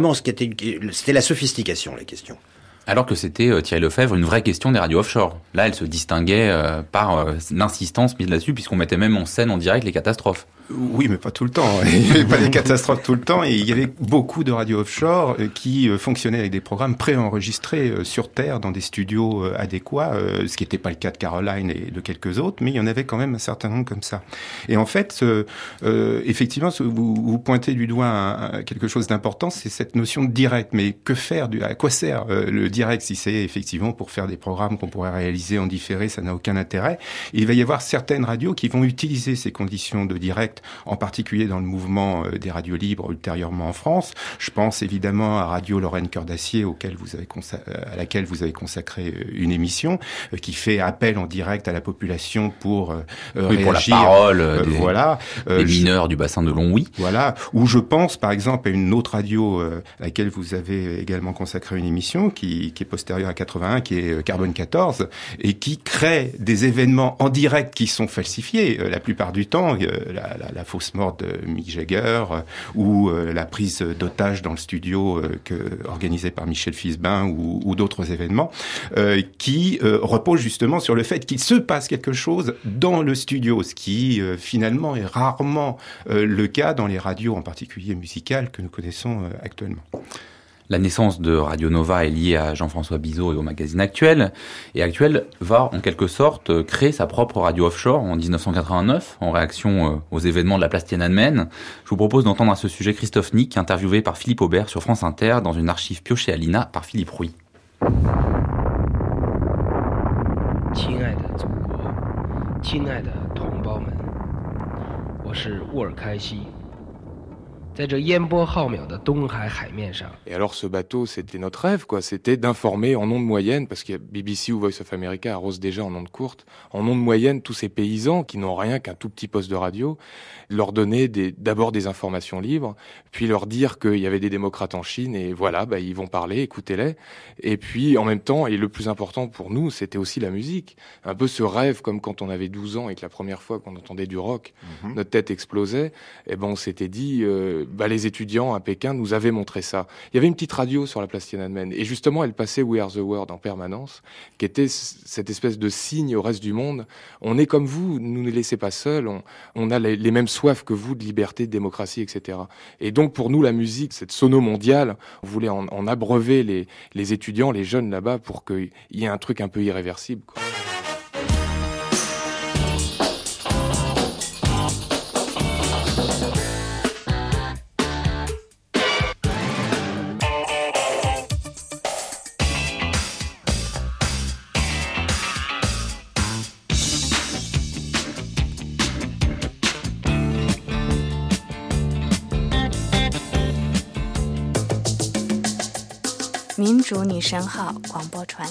la sophistication, la question. Alors que c'était, Thierry Lefebvre, une vraie question des radios offshore. Là, elle se distinguait par l'insistance mise là-dessus, puisqu'on mettait même en scène en direct les catastrophes. Oui, mais pas tout le temps. Il n'y avait pas des catastrophes tout le temps, et il y avait beaucoup de radios offshore qui fonctionnaient avec des programmes préenregistrés sur Terre dans des studios adéquats, ce qui n'était pas le cas de Caroline et de quelques autres, mais il y en avait quand même un certain nombre comme ça. Et en fait, effectivement, vous pointez du doigt quelque chose d'important, c'est cette notion de direct. Mais que faire à quoi sert le direct si c'est effectivement pour faire des programmes qu'on pourrait réaliser en différé, ça n'a aucun intérêt. Et il va y avoir certaines radios qui vont utiliser ces conditions de direct, en particulier dans le mouvement des radios libres ultérieurement en France. Je pense évidemment à Radio Lorraine Cœur d'Acier, à laquelle vous avez consacré une émission, qui fait appel en direct à la population pour réagir. Pour la parole des mineurs du bassin de Longwy. Voilà. Ou je pense par exemple à une autre radio à laquelle vous avez également consacré une émission, qui est postérieure à 81, qui est Carbone 14, et qui crée des événements en direct qui sont falsifiés la plupart du temps. La fausse mort de Mick Jagger ou la prise d'otage dans le studio organisée par Michel Fisbin ou d'autres événements qui reposent justement sur le fait qu'il se passe quelque chose dans le studio, ce qui finalement est rarement le cas dans les radios, en particulier musicales, que nous connaissons actuellement. La naissance de Radio Nova est liée à Jean-François Bizot et au magazine Actuel. Et Actuel va, en quelque sorte, créer sa propre radio offshore en 1989, en réaction aux événements de la place Tiananmen. Je vous propose d'entendre à ce sujet Christophe Nick, interviewé par Philippe Aubert sur France Inter, dans une archive piochée à l'INA par Philippe Rouy. 亲爱的祖国，亲爱的同胞们，我是沃尔开西。 Et alors ce bateau, c'était notre rêve, quoi. C'était d'informer en ondes moyennes, parce que BBC ou Voice of America arrosent déjà en ondes courtes, en ondes moyennes tous ces paysans qui n'ont rien qu'un tout petit poste de radio, leur donner d'abord des informations libres, puis leur dire qu'il y avait des démocrates en Chine, et voilà, ils vont parler, écoutez-les. Et puis en même temps, et le plus important pour nous, c'était aussi la musique. Un peu ce rêve, comme quand on avait 12 ans et que la première fois qu'on entendait du rock, notre tête explosait, et on s'était dit... les étudiants à Pékin nous avaient montré ça. Il y avait une petite radio sur la place Tiananmen, et justement, elle passait We Are the World en permanence, qui était cette espèce de signe au reste du monde. On est comme vous, ne nous laissez pas seuls, on a les mêmes soifs que vous de liberté, de démocratie, etc. Et donc, pour nous, la musique, cette sono mondiale, on voulait en abreuver les étudiants, les jeunes là-bas, pour qu'il y ait un truc un peu irréversible, quoi. 民主女神号广播船。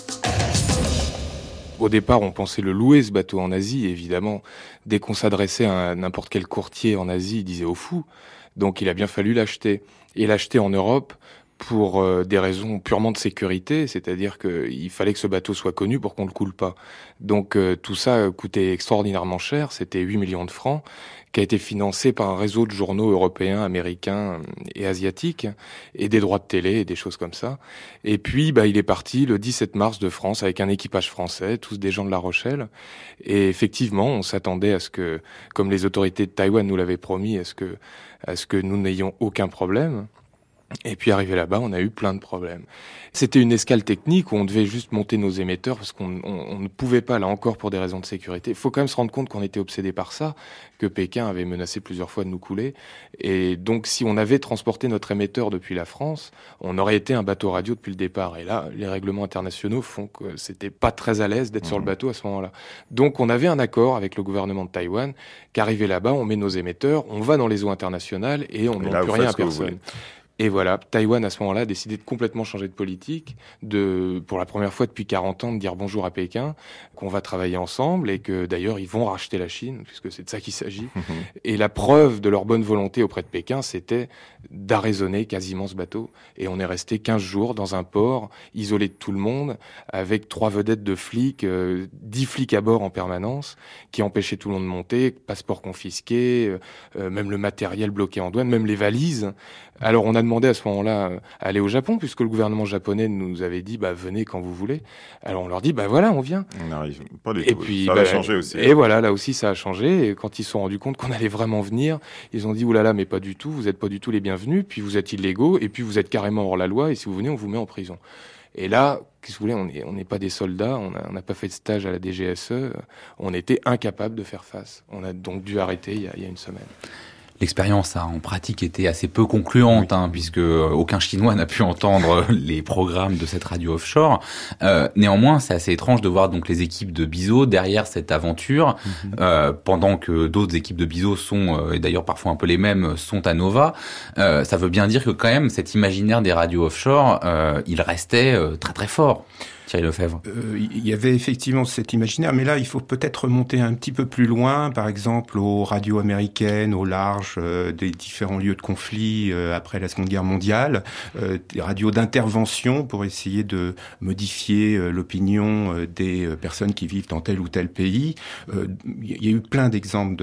Au départ, on pensait le louer, ce bateau, en Asie. Évidemment, dès qu'on s'adressait à n'importe quel courtier en Asie, il disait au fou. Donc, il a bien fallu l'acheter. Et l'acheter en Europe pour des raisons purement de sécurité, c'est-à-dire qu'il fallait que ce bateau soit connu pour qu'on le coule pas. Donc, tout ça coûtait extraordinairement cher. C'était 8 millions de francs, qui a été financé par un réseau de journaux européens, américains et asiatiques, et des droits de télé et des choses comme ça. Et puis, il est parti le 17 mars de France avec un équipage français, tous des gens de La Rochelle. Et effectivement, on s'attendait à ce que, comme les autorités de Taïwan nous l'avaient promis, à ce que nous n'ayons aucun problème. Et puis arrivé là-bas, on a eu plein de problèmes. C'était une escale technique où on devait juste monter nos émetteurs parce qu'on ne pouvait pas, là encore, pour des raisons de sécurité. Il faut quand même se rendre compte qu'on était obsédé par ça, que Pékin avait menacé plusieurs fois de nous couler. Et donc, si on avait transporté notre émetteur depuis la France, on aurait été un bateau radio depuis le départ. Et là, les règlements internationaux font que c'était pas très à l'aise d'être sur le bateau à ce moment-là. Donc, on avait un accord avec le gouvernement de Taïwan qu'arrivé là-bas, on met nos émetteurs, on va dans les eaux internationales et on n'en plus rien à personne. Et voilà, Taïwan, à ce moment-là, a décidé de complètement changer de politique, pour la première fois depuis 40 ans, de dire bonjour à Pékin, qu'on va travailler ensemble et que, d'ailleurs, ils vont racheter la Chine, puisque c'est de ça qu'il s'agit. Et la preuve de leur bonne volonté auprès de Pékin, c'était d'arraisonner quasiment ce bateau. Et on est resté 15 jours dans un port, isolé de tout le monde, avec 3 vedettes de flics, 10 flics à bord en permanence, qui empêchaient tout le monde de monter, passeport confisqué, même le matériel bloqué en douane, même les valises. Alors on a demandé à ce moment-là à aller au Japon, puisque le gouvernement japonais nous avait dit venez quand vous voulez. Alors on leur dit voilà, on vient. On n'arrive pas du tout. Et puis ça a changé aussi. Et voilà, là aussi ça a changé. Et quand ils se sont rendus compte qu'on allait vraiment venir, ils ont dit oulala, mais pas du tout, vous êtes pas du tout les bienvenus, puis vous êtes illégaux, et puis vous êtes carrément hors la loi, et si vous venez, on vous met en prison. Et là, qu'est-ce que vous voulez, on n'est pas des soldats, on n'a pas fait de stage à la DGSE, on était incapables de faire face. On a donc dû arrêter il y a une semaine. L'expérience a en pratique été assez peu concluante, puisque aucun Chinois n'a pu entendre les programmes de cette radio offshore. Néanmoins, c'est assez étrange de voir donc les équipes de BISO derrière cette aventure, pendant que d'autres équipes de BISO sont, et d'ailleurs parfois un peu les mêmes, sont à Nova. Ça veut bien dire que quand même cet imaginaire des radios offshore, il restait très très fort. Thierry Lefebvre. Il y avait effectivement cet imaginaire, mais là, il faut peut-être remonter un petit peu plus loin, par exemple aux radios américaines, au large des différents lieux de conflit après la Seconde Guerre mondiale, des radios d'intervention pour essayer de modifier l'opinion des personnes qui vivent dans tel ou tel pays. Il y a eu plein d'exemples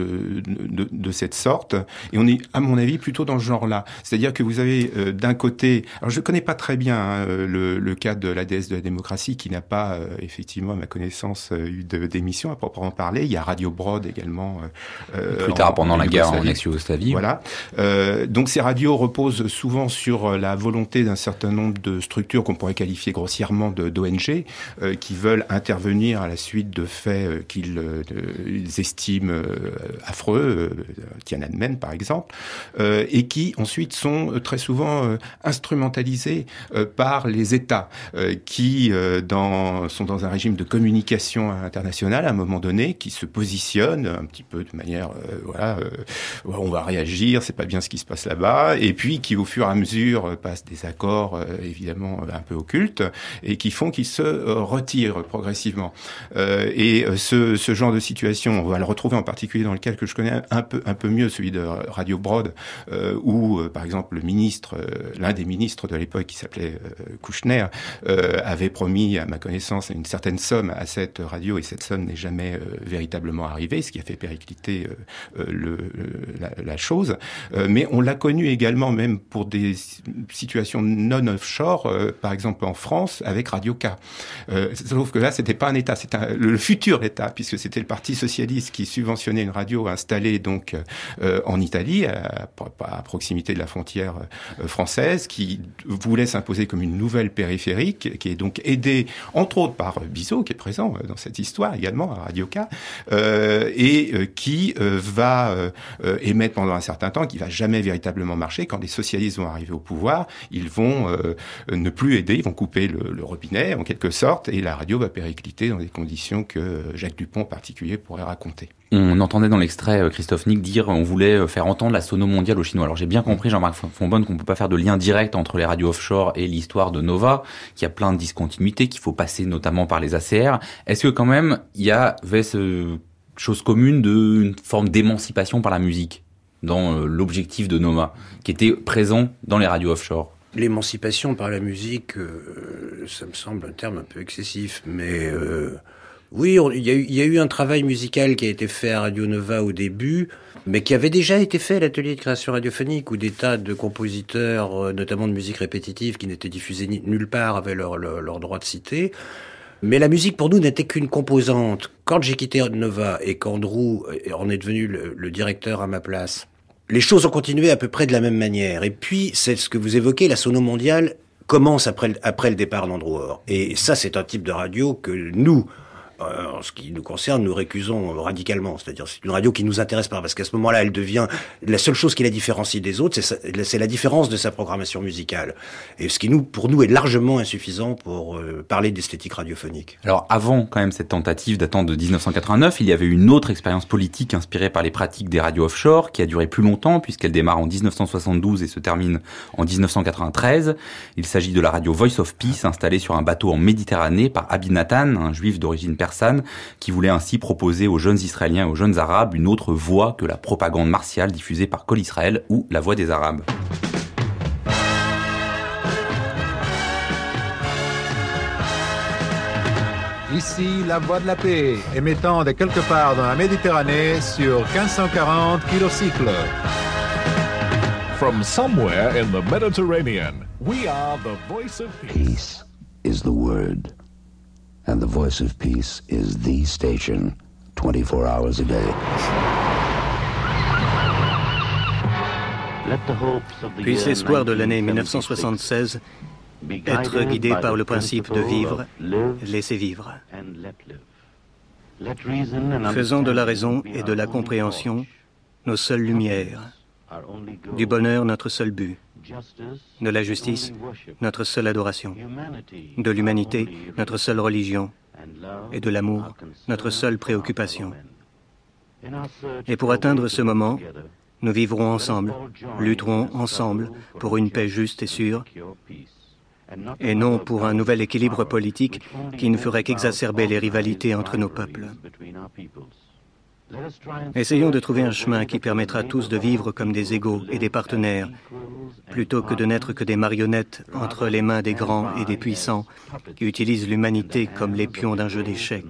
de cette sorte, et on est, à mon avis, plutôt dans ce genre-là. C'est-à-dire que vous avez d'un côté, alors je connais pas très bien le cas de la déesse de la démocratie qui n'a pas, effectivement, à ma connaissance, eu d'émission à proprement parler. Il y a Radio Broad également. Plus tard, pendant la guerre en ex-Yougoslavie. Voilà. Donc ces radios reposent souvent sur la volonté d'un certain nombre de structures qu'on pourrait qualifier grossièrement d'ONG, qui veulent intervenir à la suite de faits qu'ils estiment affreux, Tiananmen par exemple, et qui ensuite sont très souvent instrumentalisés par les États, qui sont dans un régime de communication internationale à un moment donné, qui se positionnent un petit peu de manière, on va réagir, c'est pas bien ce qui se passe là-bas, et puis qui au fur et à mesure passent des accords évidemment un peu occultes, et qui font qu'ils se retirent progressivement. Et ce genre de situation, on va le retrouver en particulier dans le cas que je connais un peu mieux, celui de Radio Broad, où par exemple l'un des ministres de l'époque qui s'appelait Kouchner, avait promis, à ma connaissance, une certaine somme à cette radio, et cette somme n'est jamais véritablement arrivée, ce qui a fait péricliter la chose. Mais on l'a connu également, même pour des situations non offshore, par exemple en France, avec Radio K. Sauf que là, c'était pas un État, c'était le futur État, puisque c'était le Parti socialiste qui subventionnait une radio installée donc en Italie, à proximité de la frontière française, qui voulait s'imposer comme une nouvelle périphérique, qui est donc donc aidé entre autres par Bizot, qui est présent dans cette histoire également à Radio K, et qui va émettre pendant un certain temps, qui va jamais véritablement marcher. Quand les socialistes vont arriver au pouvoir, ils vont ne plus aider, ils vont couper le robinet en quelque sorte, et la radio va péricliter dans des conditions que Jacques Dupont en particulier pourrait raconter. On entendait dans l'extrait Christophe Nick dire on voulait faire entendre la sono mondiale aux Chinois. Alors j'ai bien compris, Jean-Marc Fonbonne, qu'on peut pas faire de lien direct entre les radios offshore et l'histoire de Nova, qu'il y a plein de discontinuités, qu'il faut passer notamment par les ACR. Est-ce que quand même il y avait ce chose commune d'une forme d'émancipation par la musique dans l'objectif de Nova, qui était présent dans les radios offshore? L'émancipation par la musique, ça me semble un terme un peu excessif, mais oui, il y a eu un travail musical qui a été fait à Radio Nova au début, mais qui avait déjà été fait à l'atelier de création radiophonique, où des tas de compositeurs, notamment de musique répétitive, qui n'étaient diffusés nulle part, avaient leur droit de citer. Mais la musique, pour nous, n'était qu'une composante. Quand j'ai quitté Nova et qu'Andrew en est devenu le directeur à ma place, les choses ont continué à peu près de la même manière. Et puis, c'est ce que vous évoquez, la sono mondiale commence après le départ d'Andrew Orr. Et ça, c'est un type de radio que nous, en ce qui nous concerne, nous récusons radicalement. C'est-à-dire, c'est une radio qui nous intéresse pas, parce qu'à ce moment-là, elle devient la seule chose qui la différencie des autres, c'est la différence de sa programmation musicale. Et ce qui pour nous, est largement insuffisant pour parler d'esthétique radiophonique. Alors, avant quand même cette tentative datant de 1989, il y avait une autre expérience politique inspirée par les pratiques des radios offshore, qui a duré plus longtemps, puisqu'elle démarre en 1972 et se termine en 1993. Il s'agit de la radio Voice of Peace, installée sur un bateau en Méditerranée par Abi Nathan, un juif d'origine persane, qui voulait ainsi proposer aux jeunes Israéliens et aux jeunes Arabes une autre voix que la propagande martiale diffusée par Kol Israël ou la Voix des Arabes. Ici, la Voix de la Paix, émettant de quelque part dans la Méditerranée sur 1540 kilocycles. From somewhere in the Mediterranean, we are the voice of peace. Peace is the word. And the Voice of Peace is the station 24 hours a day. Puisse l'espoir de l'année 1976 être guidé par le principe de vivre, laisser vivre. Faisons de la raison et de la compréhension nos seules lumières, du bonheur notre seul but, de la justice notre seule adoration, de l'humanité notre seule religion, et de l'amour notre seule préoccupation. Et pour atteindre ce moment, nous vivrons ensemble, lutterons ensemble pour une paix juste et sûre, et non pour un nouvel équilibre politique qui ne ferait qu'exacerber les rivalités entre nos peuples. Essayons de trouver un chemin qui permettra à tous de vivre comme des égaux et des partenaires, plutôt que de n'être que des marionnettes entre les mains des grands et des puissants qui utilisent l'humanité comme les pions d'un jeu d'échecs.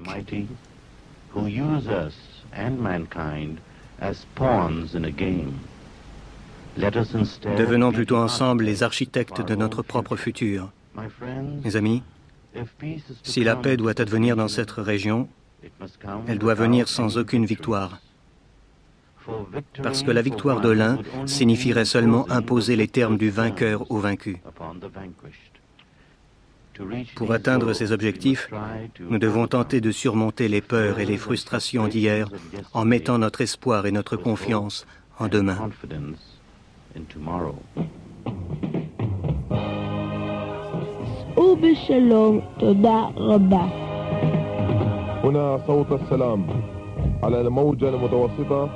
Devenons plutôt ensemble les architectes de notre propre futur. Mes amis, si la paix doit advenir dans cette région, elle doit venir sans aucune victoire. Parce que la victoire de l'un signifierait seulement imposer les termes du vainqueur au vaincu. Pour atteindre ces objectifs, nous devons tenter de surmonter les peurs et les frustrations d'hier en mettant notre espoir et notre confiance en demain. وبالشلوم تدع ربع هنا صوت السلام على الموجة المتوسطة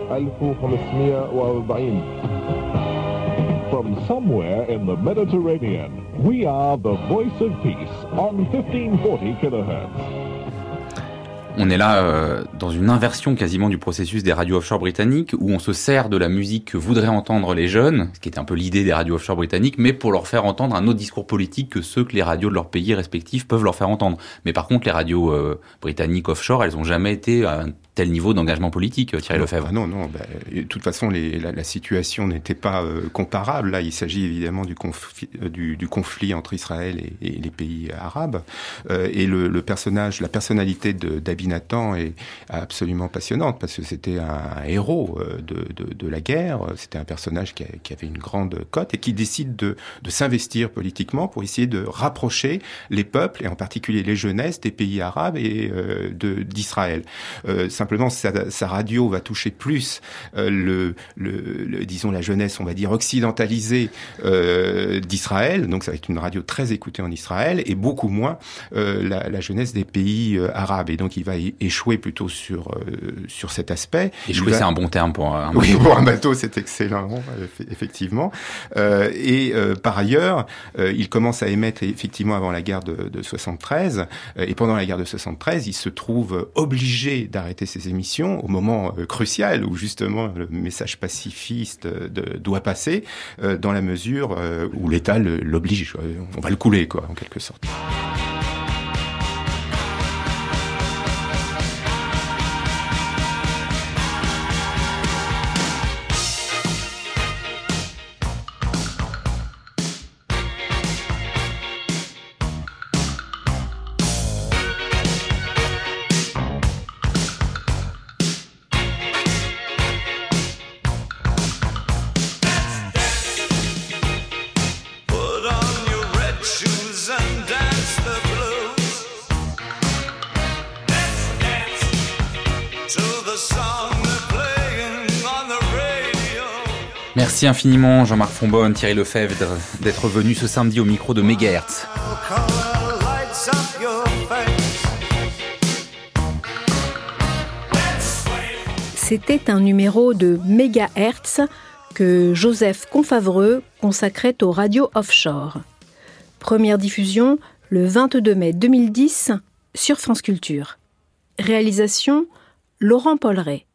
1540. From somewhere in the Mediterranean, we are the Voice of Peace on 1540 kHz. On est là dans une inversion quasiment du processus des radios offshore britanniques, où on se sert de la musique que voudraient entendre les jeunes, ce qui était un peu l'idée des radios offshore britanniques, mais pour leur faire entendre un autre discours politique que ceux que les radios de leurs pays respectifs peuvent leur faire entendre. Mais par contre, les radios britanniques offshore, elles ont jamais été tel niveau d'engagement politique, Thierry Lefebvre. Non. De toute façon, la situation n'était pas comparable. Là, il s'agit évidemment du conflit entre Israël et les pays arabes. Et la personnalité d'Abi Natan est absolument passionnante parce que c'était un héros de la guerre. C'était un personnage qui avait une grande cote et qui décide de s'investir politiquement pour essayer de rapprocher les peuples et en particulier les jeunesses des pays arabes et d'Israël. Simplement, sa radio va toucher plus disons la jeunesse, on va dire occidentalisée d'Israël. Donc ça va être une radio très écoutée en Israël et beaucoup moins la jeunesse des pays arabes. Et donc il va échouer plutôt sur cet aspect. Échouer, c'est un bon terme pour un bateau. Oui, pour un bateau, c'est excellent, effectivement. Par ailleurs, il commence à émettre effectivement avant la guerre de 73 et pendant la guerre de 73, il se trouve obligé d'arrêter ses émissions au moment crucial où justement le message pacifiste doit passer dans la mesure où l'État l'oblige. On va le couler, quoi, en quelque sorte. Merci infiniment Jean-Marc Fonbonne, Thierry Lefebvre d'être venu ce samedi au micro de Mégahertz. C'était un numéro de Mégahertz que Joseph Confavreux consacrait aux radios offshore. Première diffusion le 22 mai 2010 sur France Culture. Réalisation Laurent Polleret.